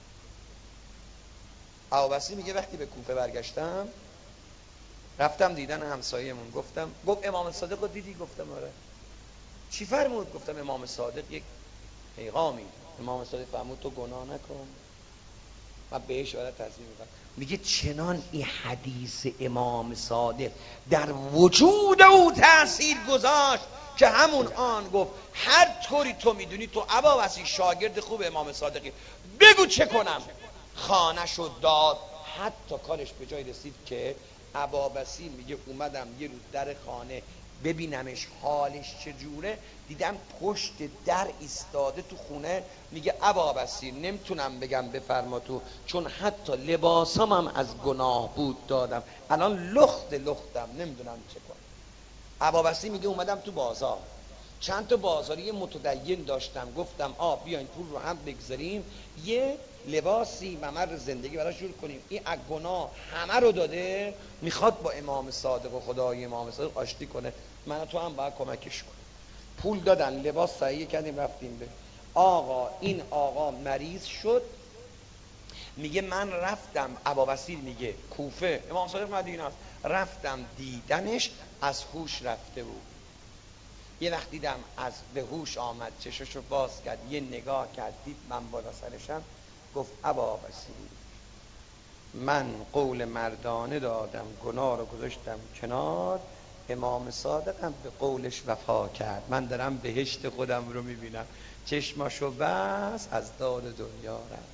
ابابصیر میگه وقتی به کوفه برگشتم رفتم دیدن همسایه‌مون، گفتم گفت امام صادق رو دیدی؟ گفتم آره. چی فرمود؟ گفتم امام صادق یک پیغامی. امام صادق فرمود تو گناه نکن من بهش اشاره تصمیم میکنم. میگه چنان این حدیث امام صادق در وجود او تأثیر گذاشت که همون آن گفت هر طوری تو میدونی تو ابوالفضل شاگرد خوب امام صادقی، بگو چه کنم. خانه شد داد، حتی کارش به جای رسید که ابوالفضل میگه اومدم یه روز در خانه ببینمش حالش چجوره، دیدم پشت در ایستاده تو خونه. میگه ابوالفضل نمیتونم بگم بفرما تو، چون حتی لباسام هم از گناه بود دادم، الان لخت لختم نمیدونم چه کنم. ابوالفضل میگه اومدم تو بازار، چند تا بازاری متدین داشتم، گفتم آ بیاین پول رو هم بگذاریم یه لباسی ممر زندگی براش جور کنیم. این از گناه همه رو داده، میخواد با امام صادق و خدای امام صادق آشتی کنه، من تو هم باید کمکش کنم. پول دادن، لباس تهیه کردیم رفتیم به آقا. این آقا مریض شد. میگه من رفتم، ابوالفضل میگه کوفه، امام صادق مدینه است، رفتم دیدنش، از هوش رفته بود. یه وقت دیدم از به هوش آمد، چششو باز کرد، یه نگاه کرد، دید من بالا سرشم، گفت ابوالفضل من قول مردانه دادم، گناه رو گذاشتم کنار، امام صادقم به قولش وفا کرد، من دارم بهشت خودم رو میبینم، چشماشو بس از دار دنیا رفت.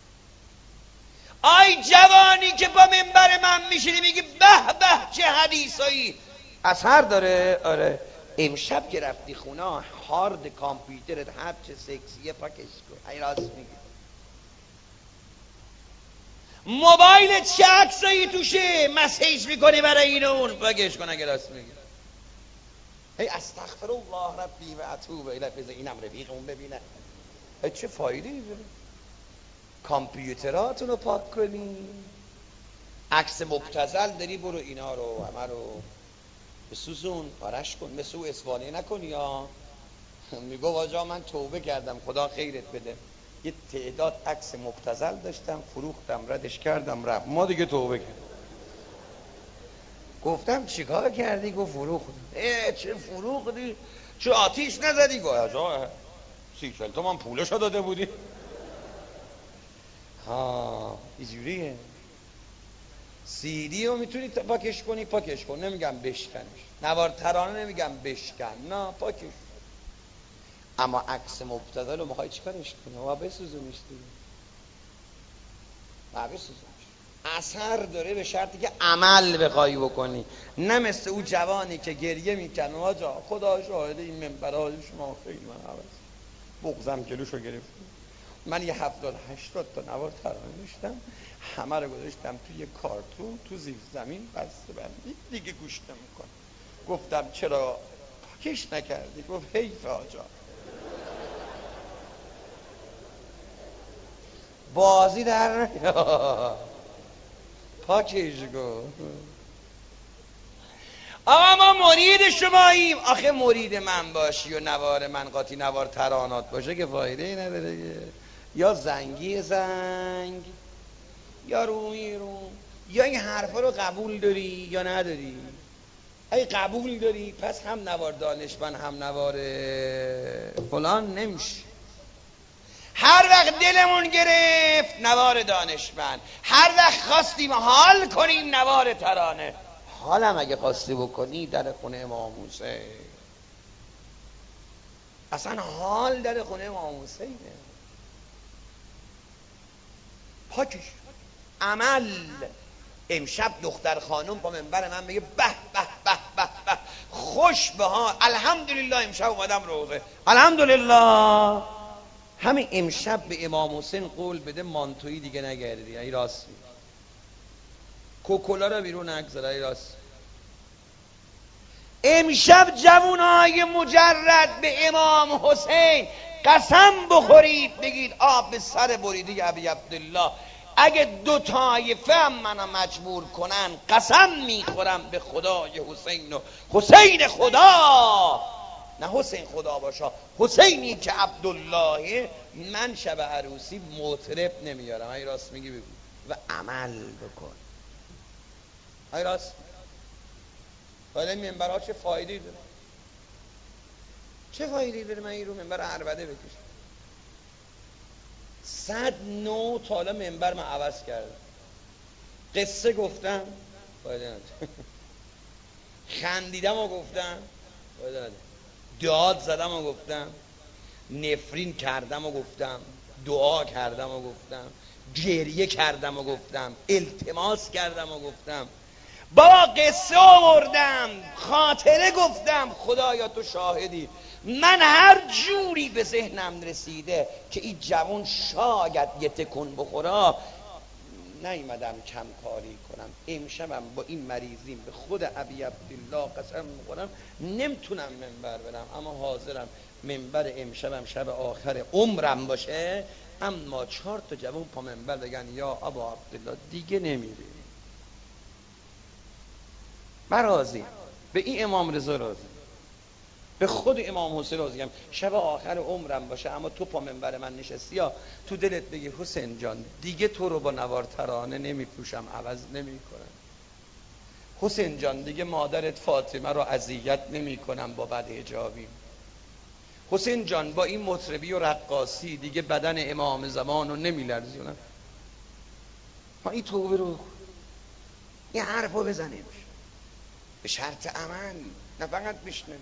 آی جوانی که با منبر من میشینی میگی به به چه حدیثایی اثر داره. آره امشب که رفتی خونه هارد کامپیوترت هر چه سکسیه پاکش کن. ای راست میگی. موبایلت چه عکسایی توشه مسیج میکنی برای این اون، پاکش کن اگه راست میگی. هی استغفر الله ربی و اتوب الیه، بذار اینم رفیقمون ببینه. چه فایده‌ای داره کامپیوتراتون رو پاک کنی؟ عکس مبتذل داری، برو اینا رو همه رو بسوزون، پارش کن، مثل او اسوانه نکنی. یا میگو واجا من توبه کردم خدا خیرت بده، یه تعداد عکس مبتذل داشتم فروختم ردش کردم رفت، ما دیگه توبه کردم. گفتم چیکار کردی؟ گفت فروختم. اه چه فروختی؟ چه آتیش نزدی؟ گفت واجا سی چل تومن پولشو داده بودی. ها اینجوریه. سیدی رو میتونی پاکش کنی، پاکش کن، نمیگم بشکنش. نوار ترانه نمیگم بشکن، نه پاکش. اما عکس مبتذل رو میخوای چیکارش کنی؟ و بسوزونش دیگه، و بسوزونش. اثر داره به شرطی که عمل بخوای بکنی، نه مثل او جوانی که گریه میکنه آجا خدا شاهده این منبرهای شما خیلی من عوض بغضم جلوشو گرفت. من یه هفتاد هشتاد تا نوار ترانه داشتم، همه رو گذاشتم توی یه کارتون تو زیر زمین بسته بندی، دیگه گوش نمی‌کنم. گفتم چرا پاکش نکردی؟ گفت حیف آجا، بازی در نیار، پاکش کن. آقا ما مرید شماییم. آخه مرید من باشی و نوار من قاطی نوار ترانات باشه که فایده ای نداره. یا زنگی زنگ یا رومی روم، یا این حرفا رو قبول داری یا نداری. اگه قبول داری پس هم نوار دانشمند هم نوار فلان نمیشه. هر وقت دلمون گرفت نوار دانشمند، هر وقت خواستیم حال کنیم نوار ترانه. حالم اگه خواستی بکنی در خونه امام حسین، اصلا حال در خونه امام حسینه. پاکش عمل. امشب دختر خانم با منبر من میگه به به به به به خوش به ها، الحمدلله امشب اومدم روزه، الحمدلله. همین امشب به امام حسین قول بده مانتویی دیگه نگردی. ای راست میگی. کوکولا رو بیرون نگذار. ای راست. امشب جوانای مجرد به امام حسین قسم بخورید بگید آب به سر بریده ابی عبدالله. اگه دو طایفه هم منو مجبور کنن قسم میخورم به خدای حسین و حسین خدا، نه حسین خدا باشا، حسینی که عبدالله، من شب عروسی مطرب نمیارم. ای راست میگی بگو و عمل بکن. ای راست. حالا منبرها چه فایده‌ای داره؟ چه فایده‌ای داره من این رو منبر عربده بکشم؟ صد نوع تا حالا منبر من عوض کردم، قصه گفتم خندیدم و گفتم، داد زدم و گفتم، نفرین کردم و گفتم، دعا کردم و گفتم، گریه کردم و گفتم، التماس کردم و گفتم، با قصه آوردم، خاطره گفتم. خدایا تو شاهدی، من هر جوری به ذهنم رسیده که این جوان شاید یه تکون بخورا، نیومدم کم کاری کنم. امشبم با این مریضیم به خود ابی عبدالله قسم میخورم نمیتونم منبر برم، اما حاضرم منبر امشبم شب آخر عمرم باشه، اما چهار تا جوان پا منبر بگن یا ابا عبدالله دیگه نمیری. من راضیم، به این امام رضا راضیم، به خود امام حسین راضیم، شب آخر عمرم باشه اما تو پا منبر من نشستی یا تو دلت بگی حسین جان دیگه تو رو با نوار ترانه نمیپوشم، عوض نمی کنم. حسین جان دیگه مادرت فاطمه رو اذیت نمی کنم با بد حجابی. حسین جان با این مطربی و رقاصی دیگه بدن امام زمان رو نمی لرزونم. ما این توبه رو این حرف رو بزنیم به شرط عمل، نه فقط بشنویم.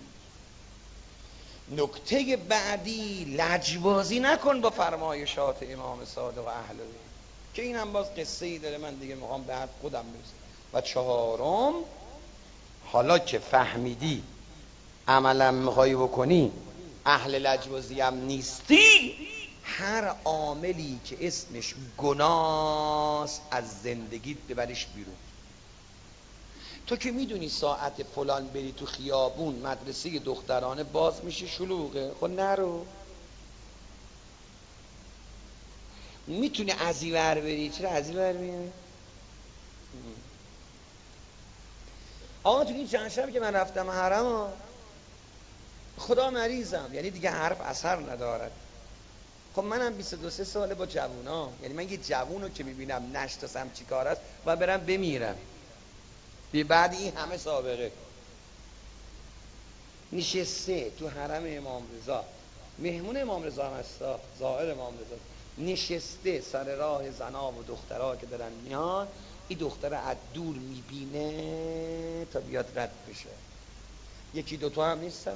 نکته بعدی، لجبازی نکن با فرمایشات امام صادق و اهل بیت، که اینم باز قصه ای داره، من دیگه میخوام به حرف خودم برسم. و چهارم، حالا که فهمیدی عملا میخوای بکنی، اهل لجبازی هم نیستی، هر عاملی که اسمش گناست از زندگیت ببرش بیرون. تو که میدونی ساعت فلان بری تو خیابون مدرسه دخترانه باز میشه شلوغه، خب نرو. میتونی از این ور بری، چرا از این ور میای؟ آقا تو این چند شب که من رفتم حرم خدا مریضم، یعنی دیگه حرف اثر ندارد. خب منم بیست و دو سه ساله با جوونا، یعنی من یه جوونو که میبینم نشناسم چی کار است و برم بمیرم بی بعد این همه سابقه. نشسته تو حرم امام رضا، مهمون امام رضا هم هستا، زائر امام رضا، نشسته سر راه زنا و دخترها که دارن میان، این دختر از دور میبینه تا بیاد رد بشه. یکی دوتا هم نیستن.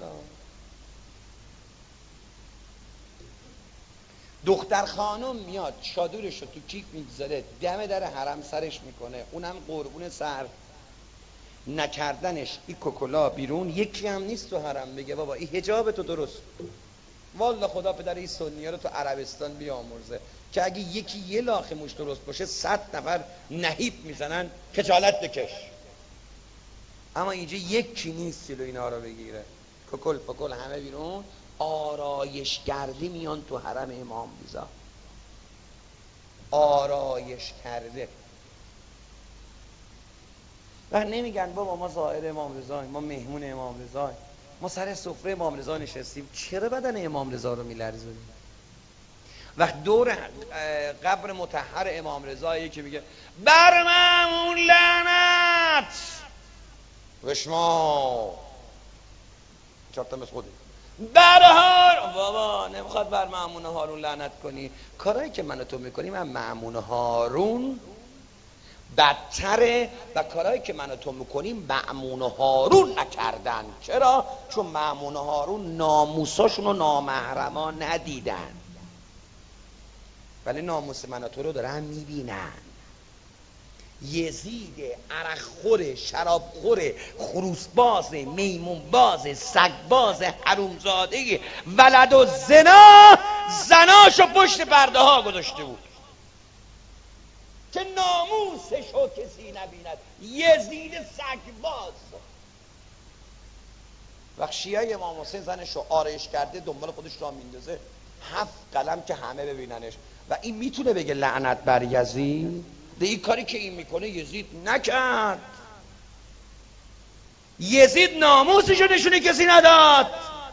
دختر خانم میاد چادرش رو تو کیف میگذاره، دم در حرم سرش میکنه، اونم قربون سر نکردنش این کوکولا بیرون. یکی هم نیست تو حرم بگه بابا این حجاب تو درست، والله خدا پدر این سنیه رو تو عربستان بیامرزه که اگه یکی یه لاخ موش درست باشه صد نفر نهیب میزنن خجالت بکش. اما اینجا یکی نیست جلو اینا رو بگیره، کوکل پکل همه بیرون، آرایش کرده میان تو حرم امام رضا، آرایش کرده. و نمیگن بابا ما زائر امام رضاییم، ما مهمون امام رضاییم، ما سر سفره امام رضا نشستیم، چرا بدن امام رضا رو میلرزونیم؟ وقت دور قبر مطهر امام رضایی که میگه بر مأمون لعنت وشما چرا مثل خودی بر هارون، بابا نمیخواد بر مأمون هارون لعنت کنی. کارهایی که من و تو میکنیم من مأمون هارون بدتره و کارهایی که من و تو میکنیم مأمون هارون نکردن. چرا؟ چون مأمون هارون ناموساشون رو نامحرما ندیدن، ولی ناموس من و تو رو دارن میبینن. یزید عرقخور، شرابخور، خروسباز، میمونباز، سگباز، حرومزاده، ولد و زنا، زناشو پشت پرده ها گذاشته بود که ناموسشو کسی نبیند. یزید سگباز. وقت شیعه امام حسین زنشو آرایش کرده دنبال خودش را میندازه، هفت قلم که همه ببیننش. و این میتونه بگه لعنت بر یزید؟ ده این کاری که این میکنه یزید نکرد. یزید ناموسشو نشونه کسی نداد.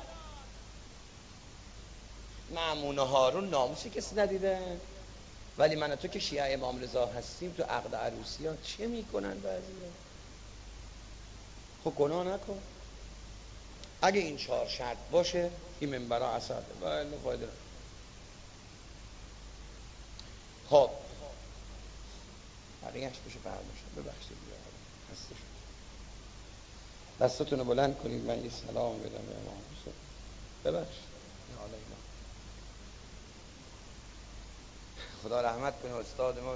مأمون هارون ناموسی کسی ندیده. ولی من و تو که شیعه امام رضا هستیم تو عقد عروسی ها چه میکنن بعضی ها؟ خب گناه نکن. اگه این چهار شرط باشه این منبرها اثر ده. بله فایده. خب بقیهش بشه فرماشم ببخشید خسته شد. دستتون رو بلند کنید من یه سلام بدم به امام حسین. ببخشید خدا رحمت کنه استاد ما رو.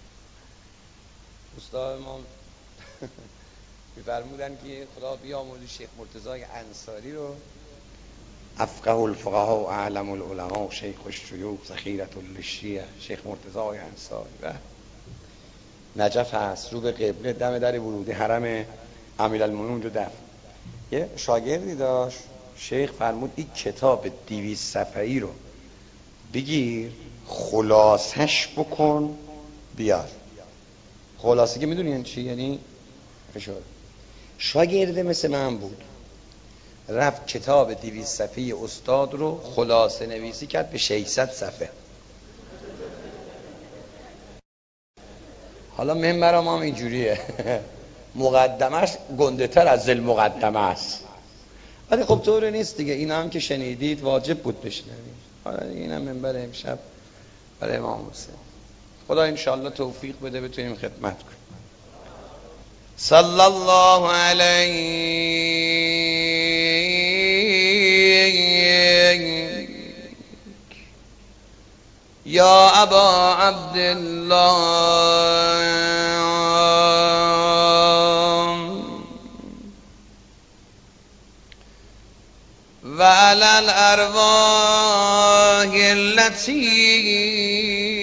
استاد ما می‌فرمودن که خدا بیامرزه شیخ مرتضی انصاری رو، افقه الفقهاء و اعلم العلماء شیخ الشیوخ ذخیرة للشیعة، شیخ مرتضی انصاری و نجف هست، رو به قبله دم در ورودی حرم امیرالمومنین رو دفن. یه شاگردی داشت، شیخ فرمود این کتاب دویست صفحه‌ای رو بگیر خلاصش بکن بیار. خلاصه که میدونی یعنی چی؟ یعنی فشار. شاگرده مثل من بود، رفت کتاب دویست صفحه‌ای استاد رو خلاصه نویسی کرد به ششصد صفحه. حالا منبر ما هم اینجوریه مقدمش گنده تر از ذل مقدمه است، ولی خب طور نیست دیگه. این هم که شنیدید واجب بود بشنوید. حالا این هم منبر امشب برای امام حسین. خدا انشاءالله توفیق بده بتونیم خدمت کنیم. صلی الله علیه یا ابا عبدالله و علی الارواح التي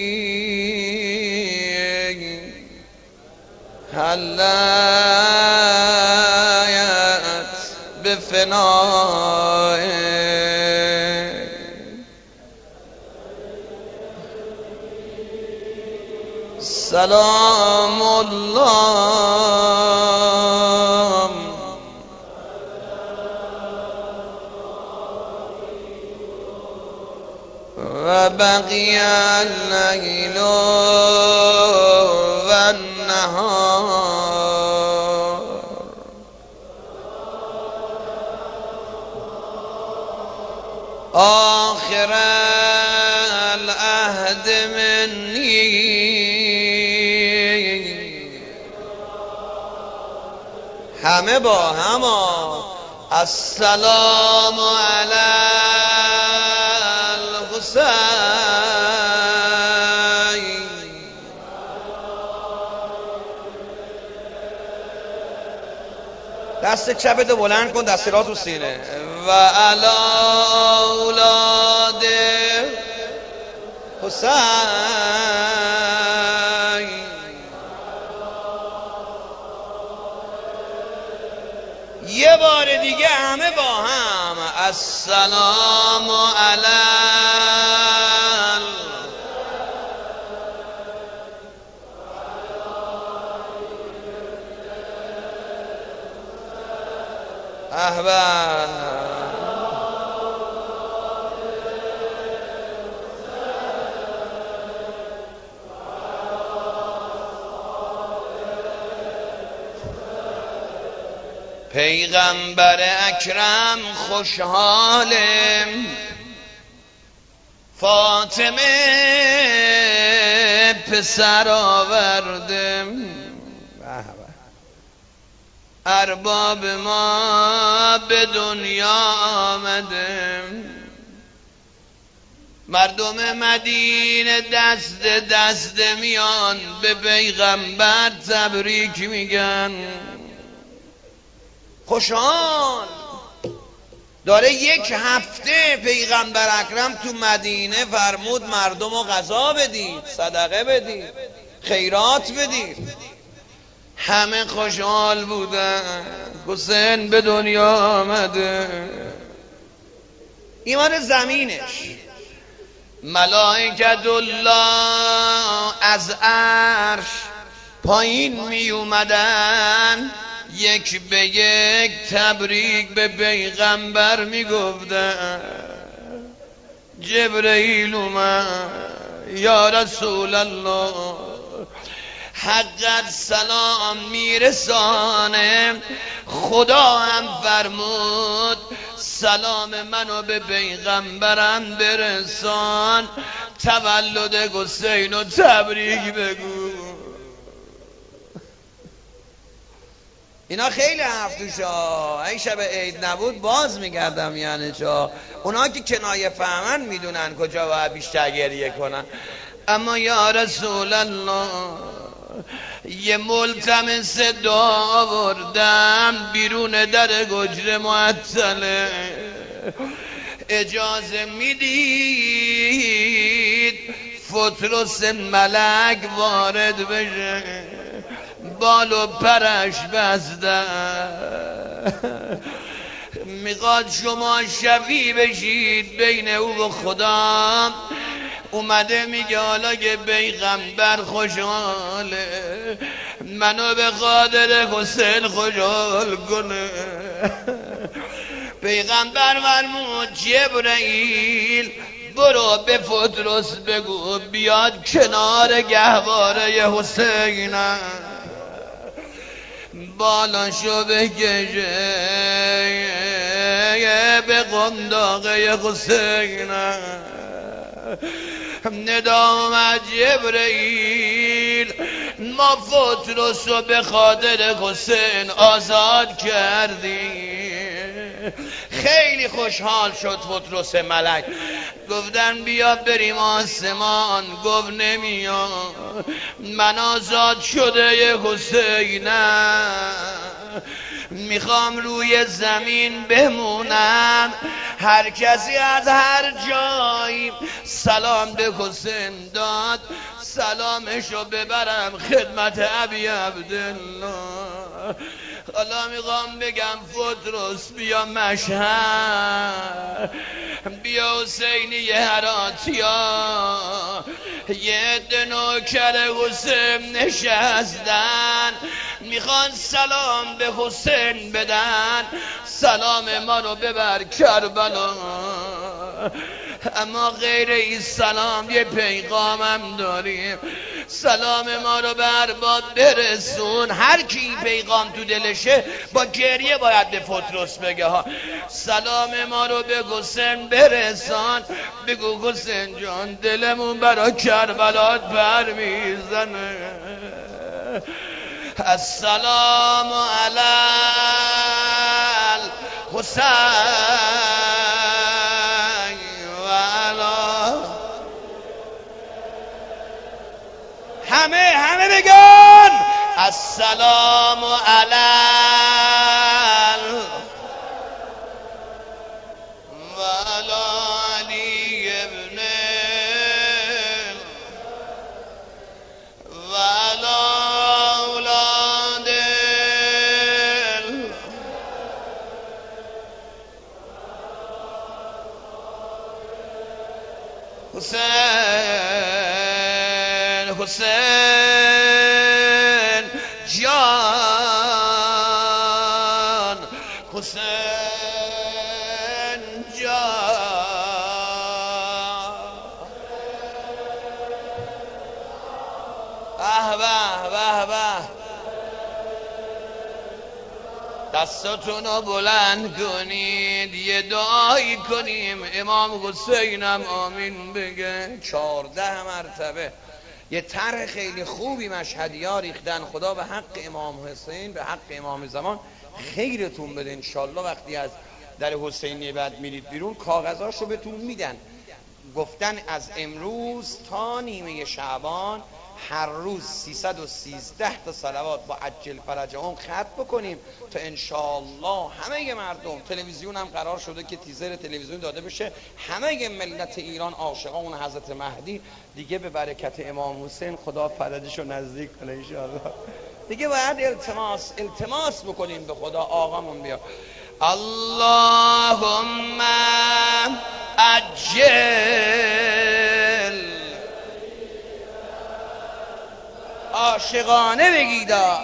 حلایت بفنائه سلام الله و بقی اللیل و النهار آخر العهد منی همه با هما السلام علی الحسین دست چپتو بلند کن، دست راست رو سینه. و علی اولاد حسین یه بار دیگه همه با هم السلام علی احباب پیغمبر اکرم خوشحالم فاطمه پسر آوردم ارباب ما به دنیا آمدم مردم مدینه دست دست میان به پیغمبر تبریک میگن خوشحال داره. یک هفته پیغمبر اکرم تو مدینه فرمود مردم رو غذا بدید، صدقه بدید، خیرات بدید. همه خوشحال بودن حسین به دنیا آمده. ایمان زمینش ملائکت الله از عرش پایین می اومدن یک به یک تبریک به پیغمبر می گفتن. جبرئیل اومد یا رسول الله حقت سلام میرسانه، خدا هم فرمود سلام منو به پیغمبرم برسان، تولد حسین و تبریک بگو. اینا خیلی حرف توشا، این شب عید نبود باز میگردم یعنی چا. اونا که کنایه فهمن میدونن کجا باید بیشتر گریه کنن. اما یا رسول الله یه ملتمس دعا آوردم بیرون در گجر معطله، اجازه میدید فترس ملک وارد بشه، بال و پرش بسته، میخواد شما شفیع بشید بین او و خدا. اومده میگه حالا که پیغمبر خوشحاله منو به خاطر حسین خوشحال کنه. پیغمبر فرمود جبرائیل برو به فترس بگو بیاد کنار گهواره حسین، بالاشو بکشه به قنداقه حسین. ندا اومد جبرائیل ما فترس رو به خاطر حسین آزاد کردیم. خیلی خوشحال شد فترس ملک، گفتن بیا بریم آسمان. گفت نمیاد، من آزاد شده ی حسینم، میخوام روی زمین بمونم. هر کسی از هر جایی سلام به حسین داد سلامشو ببرم خدمت ابی عبدالله. حالا میخوام بگم فترس بیا مشهد، بیا حسینی هراتیا، یه عده نوکر حسین نشستن میخوان سلام به حسین بدن، سلام ما رو ببر کربلا. اما غیر این سلام یه پیغامم داریم، سلام ما رو به ارباب برسون. هر کی پیغام تو دلشه با گریه باید به فترس بگه ها. سلام ما رو به حسین برسان، بگو حسین جان دلمون برا کربلات بر میزنه. السلام علی الحسین همه همه بگن السلام علی و علی ابن و اولاد حسین. حسین جان، حسین جان. به به به به، دستاتون رو بلند کنید یه دعایی کنیم امام حسینم آمین بگه. چهارده مرتبه یه طرح خیلی خوبی مشهدی‌ها ریختن. خدا به حق امام حسین، به حق امام زمان خیرتون بده. انشالله وقتی از در حسینیه بعد میرید بیرون کاغذاشو بهتون میدن. گفتن از امروز تا نیمه شعبان هر روز سیصد و سیزده تا صلوات با عجل فرجهم ختم بکنیم تا انشالله همه مردم. تلویزیون هم قرار شده که تیزر تلویزیون داده بشه، همه ملت ایران عاشقان حضرت مهدی دیگه به برکت امام حسین خدا فرجشو نزدیک کنه انشالله. دیگه باید التماس التماس بکنیم به خدا آقامون بیا. اللهم عجل، عاشقانه بگیدا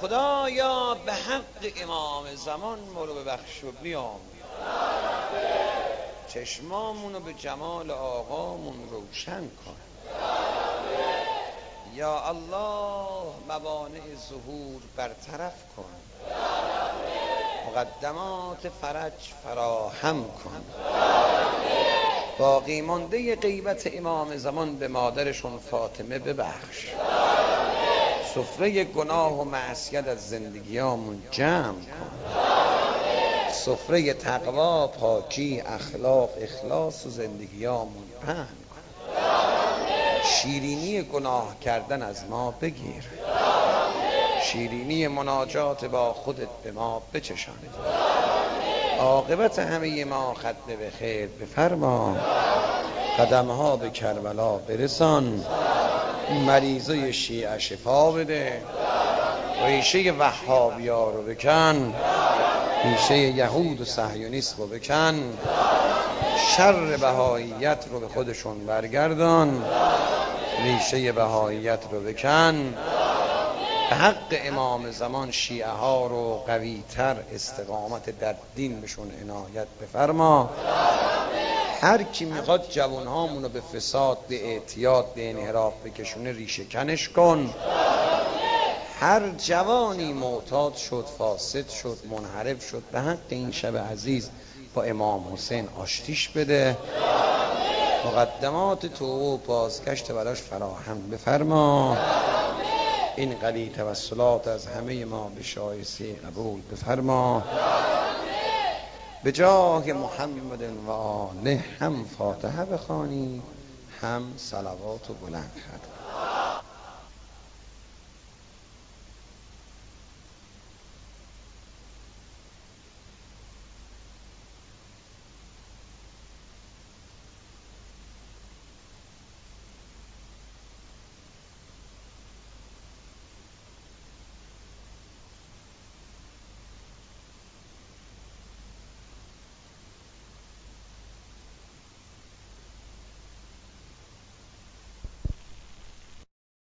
خدایا به حق امام زمان ما رو ببخش و بیام، چشمامونو به جمال آقامون روشن کن. یا الله موانع ظهور برطرف کن، مقدمات فرج فراهم کن. باقی مانده غیبت امام زمان به مادرشون فاطمه ببخش. سفره گناه و معصیت از زندگیامون جمع کن. سفره تقوا، پاکی، اخلاق، اخلاص و زندگیامون پهن کن. شیرینی گناه کردن از ما بگیر، شیرینی مناجات با خودت به ما بچشان. عاقبت همه ما ختم به خیر بفرما. قدمها به کربلا برسان، مریضای شیعه شفا بده. ریشه وهابیا رو بکن، ریشه یهود و صهیونیست رو بکن. شر بهاییت رو به خودشون برگردان، ریشه بهاییت رو بکن. به حق امام زمان شیعه ها رو قوی تر استقامت در دین بهشون عنایت بفرما. هر کی میخواد جوانهامون رو به فساد، به اعتیاد، به انحراف بکشونه ریشه کنش کن. هر جوانی معتاد شد، فاسد شد، منحرف شد، به حق این شب عزیز با امام حسین آشتیش بده. مقدمات توبه و بازگشت براش فراهم بفرما. این قلی توسلات از همه ما به شایسته قبول بفرما. به جاه محمد و آله هم فاتحه بخوانید، هم صلوات و بلند خواند.